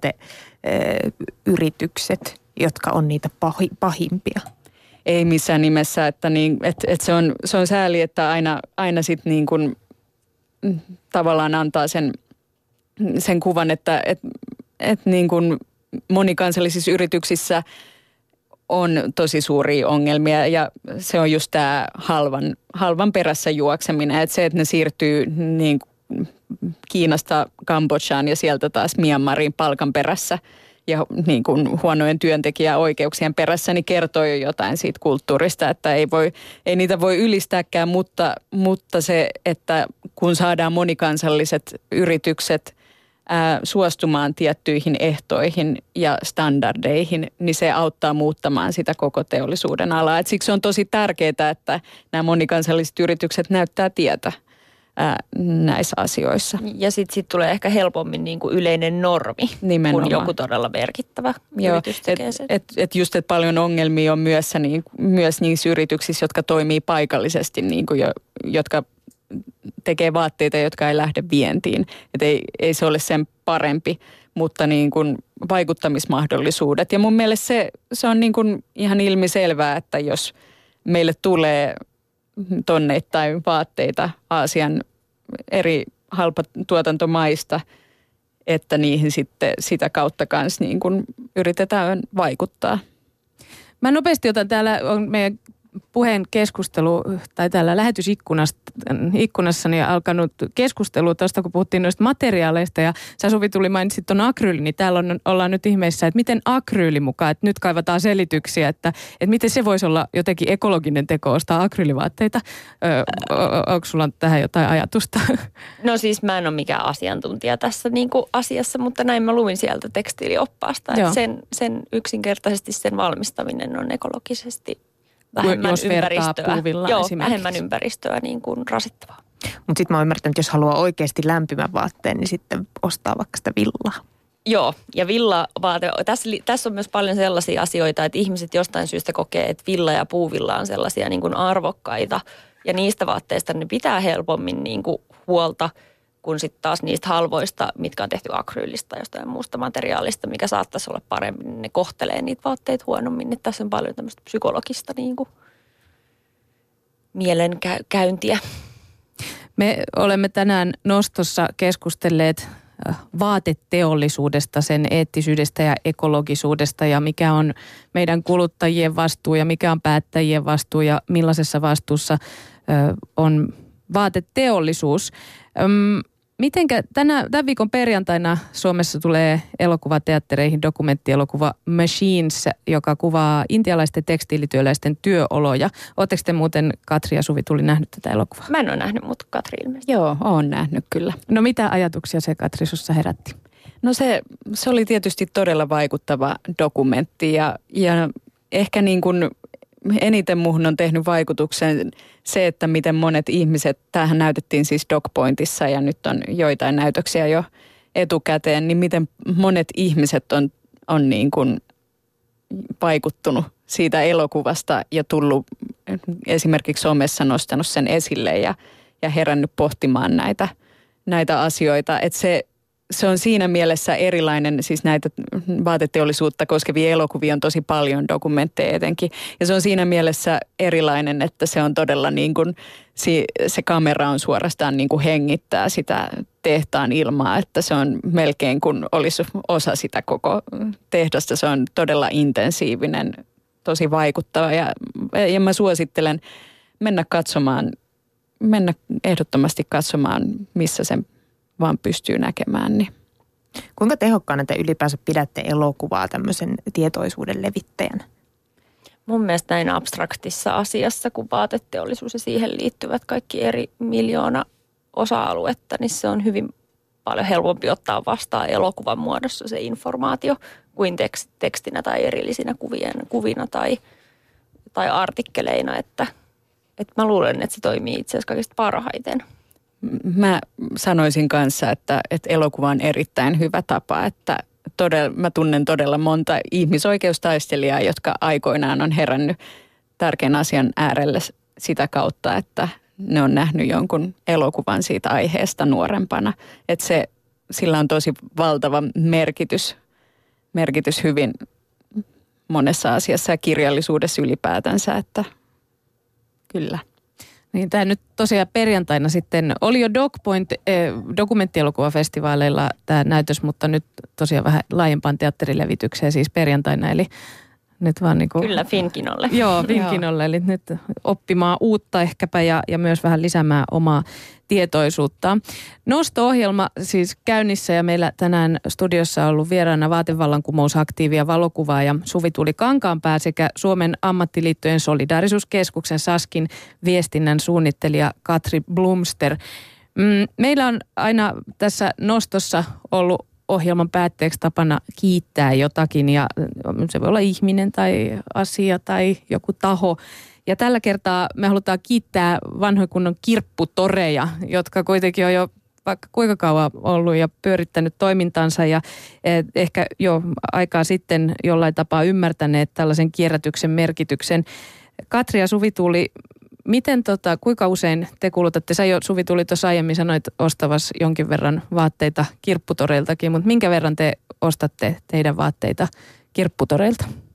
vaateyritykset, jotka on niitä pahi, pahimpia? Ei missään nimessä, että niin, et, et se, on, se on sääli, että aina, aina sitten niin kuin tavallaan antaa sen, sen kuvan, että et, et niin kuin monikansallisissa yrityksissä on tosi suuria ongelmia ja se on just tämä halvan, halvan perässä juokseminen. Että se, että ne siirtyy niin Kiinasta Kambodžaan ja sieltä taas Myanmariin palkan perässä ja niin kuin huonojen työntekijäoikeuksien perässä, niin kertoo jo jotain siitä kulttuurista, että ei, voi, ei niitä voi ylistääkään, mutta, mutta se, että kun saadaan monikansalliset yritykset ää, suostumaan tiettyihin ehtoihin ja standardeihin, niin se auttaa muuttamaan sitä koko teollisuuden alaa. Et siksi on tosi tärkeää, että nämä monikansalliset yritykset näyttää tietä näissä asioissa. Ja sitten sit tulee ehkä helpommin niin kuin yleinen normi, nimenomaan, kun joku todella merkittävä Joo, yritys tekee sen. Et, et just, että paljon ongelmia on myös, niin, myös niissä yrityksissä, jotka toimii paikallisesti, niin kuin jo, jotka tekee vaatteita, jotka ei lähde vientiin. Et ei, ei se ole sen parempi, mutta niin kuin vaikuttamismahdollisuudet. Ja mun mielestä se, se on niin kuin ihan ilmiselvää, että jos meille tulee tonneittain vaatteita Aasian eri halpatuotantomaista, että niihin sitten sitä kautta kanssa niin kuin yritetään vaikuttaa. Mä nopeasti otan, täällä on meidän puheen keskustelu, tai täällä lähetysikkunassani alkanut keskustelu tuosta, kun puhuttiin noista materiaaleista, ja sä Suvi tuli mainitsit tuon akryyli, niin täällä on, ollaan nyt ihmeissä, että miten akryyli mukaan, että nyt kaivataan selityksiä, että, että miten se voisi olla jotenkin ekologinen teko ostaa akryylivaatteita. Ö, onko sulla tähän jotain ajatusta? No siis mä en ole mikään asiantuntija tässä niin kuin asiassa, mutta näin mä luin sieltä tekstiilioppaasta, että sen, sen yksinkertaisesti sen valmistaminen on ekologisesti vähemmän jos ympäristöä. Joo, esimerkiksi. vähemmän ympäristöä niin kuin rasittavaa. Mutta sitten mä oon ymmärtänyt, että jos haluaa oikeasti lämpimän vaatteen, niin sitten ostaa vaikka sitä villaa. Joo, ja villavaate, tässä, tässä on myös paljon sellaisia asioita, että ihmiset jostain syystä kokee, että villa ja puuvilla on sellaisia niin kuin arvokkaita, ja niistä vaatteista ne pitää helpommin niin kuin huolta, kun sitten taas niistä halvoista, mitkä on tehty akryylistä jostain muusta materiaalista, mikä saattaisi olla paremmin, niin ne kohtelee niitä vaatteita huonommin. Että tässä on paljon tämmöistä psykologista niin kuin mielenkäyntiä. Me olemme tänään Nostossa keskustelleet vaateteollisuudesta, sen eettisyydestä ja ekologisuudesta ja mikä on meidän kuluttajien vastuu ja mikä on päättäjien vastuu ja millaisessa vastuussa on vaateteollisuus. Mitenkä tänä, tämän viikon perjantaina Suomessa tulee elokuvateattereihin dokumenttielokuva Machines, joka kuvaa intialaisten tekstiilityöläisten työoloja. Oletteko te muuten, Katri ja Suvi, tuli nähnyt tätä elokuvaa? Mä en ole nähnyt, mutta Katri ilmeisesti. Joo, oon nähnyt kyllä. No mitä ajatuksia se, Katri, sussa herätti? No se, se oli tietysti todella vaikuttava dokumentti ja, ja ehkä niin kuin eniten muuhun on tehnyt vaikutuksen se, että miten monet ihmiset, tämähän näytettiin siis DocPointissa ja nyt on joitain näytöksiä jo etukäteen, niin miten monet ihmiset on, on niin kuin vaikuttunut siitä elokuvasta ja tullut esimerkiksi somessa nostanut sen esille ja, ja herännyt pohtimaan näitä, näitä asioita. Että se, se on siinä mielessä erilainen, siis näitä vaateteollisuutta koskevia elokuvia on tosi paljon, dokumentteja etenkin. Ja se on siinä mielessä erilainen, että se on todella niin kuin, se kamera on suorastaan niin kuin hengittää sitä tehtaan ilmaa, että se on melkein kuin olisi osa sitä koko tehdasta. Se on todella intensiivinen, tosi vaikuttava ja, ja mä suosittelen mennä katsomaan, mennä ehdottomasti katsomaan, missä sen vaan pystyy näkemään. Niin. Kuinka tehokkaana te ylipäänsä pidätte elokuvaa tämmöisen tietoisuuden levittäjänä? Mun mielestä näin abstraktissa asiassa, kun vaateteollisuus ja siihen liittyvät kaikki eri miljoona osa-aluetta, niin se on hyvin paljon helpompi ottaa vastaan elokuvan muodossa se informaatio kuin tekstinä tai erillisinä kuvien, kuvina tai, tai artikkeleina. Että, että mä luulen, että se toimii itse asiassa kaikista parhaiten. Mä sanoisin kanssa, että, että elokuva on erittäin hyvä tapa, että todella, mä tunnen todella monta ihmisoikeustaistelijaa, jotka aikoinaan on herännyt tärkeän asian äärelle sitä kautta, että ne on nähnyt jonkun elokuvan siitä aiheesta nuorempana. Että se, sillä on tosi valtava merkitys, merkitys hyvin monessa asiassa ja kirjallisuudessa ylipäätänsä, että kyllä. Niin tämä nyt tosiaan perjantaina sitten oli jo DocPoint eh, dokumenttielokuvafestivaaleilla tämä näytös, mutta nyt tosiaan vähän laajempaan teatterilevitykseen siis perjantaina, eli nyt vaan niin kuin... Kyllä, Finkinolle. Joo, Finkinolle, eli nyt oppimaan uutta ehkäpä ja, ja myös vähän lisäämään omaa tietoisuutta. Nosto-ohjelma siis käynnissä ja meillä tänään studiossa on ollut vieraana vaatevallankumousaktiivi ja valokuvaaja Suvi Tuuli Kankaanpää sekä Suomen ammattiliittojen solidaarisuuskeskuksen SASKin viestinnän suunnittelija Katri Blomster. Meillä on aina tässä Nostossa ollut ohjelman päätteeksi tapana kiittää jotakin ja se voi olla ihminen tai asia tai joku taho. Ja tällä kertaa me halutaan kiittää vanhoja kunnon kirpputoreja, jotka kuitenkin on jo vaikka kuinka kauan ollut ja pyörittänyt toimintansa ja ehkä jo aikaa sitten jollain tapaa ymmärtäneet tällaisen kierrätyksen merkityksen. Katri ja Suvi Tuuli, miten tota, kuinka usein te kulutatte? Sä jo Suvi Tuuli tuossa aiemmin sanoit ostavas jonkin verran vaatteita kirpputoreiltakin, mutta minkä verran te ostatte teidän vaatteita kirpputoreilta?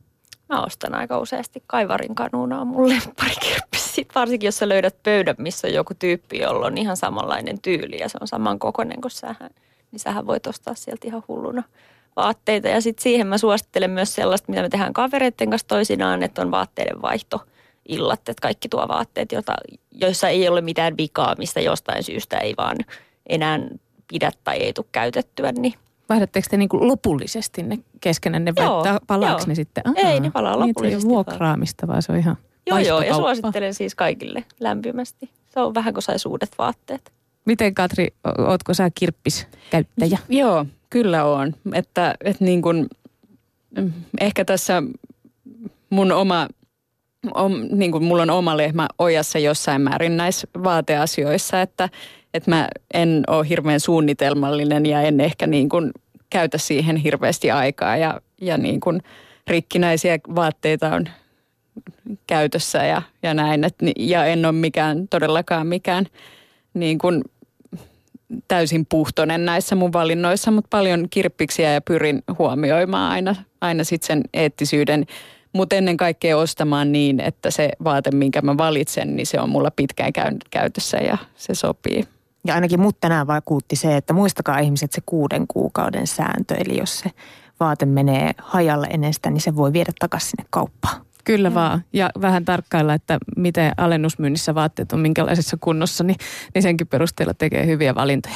Mä ostan aika useasti Kaivarin kanuuna on mun lempparikirppis. Sitten varsinkin, jos sä löydät pöydän, missä on joku tyyppi, jolla on ihan samanlainen tyyli ja se on saman kokoinen kuin sähän, niin sähän voit ostaa sieltä ihan hulluna vaatteita. Ja sitten siihen mä suosittelen myös sellaista, mitä me tehdään kavereiden kanssa toisinaan, että on vaatteiden vaihtoillat, että kaikki tuo vaatteet, jota, joissa ei ole mitään vikaa, mistä jostain syystä ei vaan enää pidä tai ei tule käytettyä, niin vaihdatteko te niin kuin lopullisesti ne keskenään, ne vai palaako ne sitten? Aha, ei, ne palaa lopullisesti. Niin, se ei ole vuokraamista, vaan se on ihan Joo, joo, ja suosittelen siis kaikille lämpimästi. Se on vähän kuin sais uudet vaatteet. Miten Katri, ootko sä kirppiskäyttäjä? Joo, kyllä on. Että, että niin kuin, ehkä tässä mun oma, om, niin kuin mulla on oma lehmä ojassa jossain määrin näissä vaateasioissa, että, että mä en ole hirveän suunnitelmallinen ja en ehkä niin kuin käytä siihen hirveästi aikaa ja, ja niin kuin rikkinäisiä vaatteita on käytössä ja, ja näin. Et, ja en ole mikään, todellakaan mikään niin kuin täysin puhtoinen näissä mun valinnoissa, mutta paljon kirppiksiä ja pyrin huomioimaan aina, aina sitten sen eettisyyden. Mutta ennen kaikkea ostamaan niin, että se vaate, minkä mä valitsen, niin se on mulla pitkään käytössä ja se sopii. Ja ainakin mut tänään vakuutti se, että muistakaa ihmiset se kuuden kuukauden sääntö. Eli jos se vaate menee hajalle ennen sitä, niin se voi viedä takaisin sinne kauppaan. Kyllä vaan. Ja vähän tarkkailla, että miten alennusmyynnissä vaatteet on minkälaisessa kunnossa, niin, niin senkin perusteella tekee hyviä valintoja.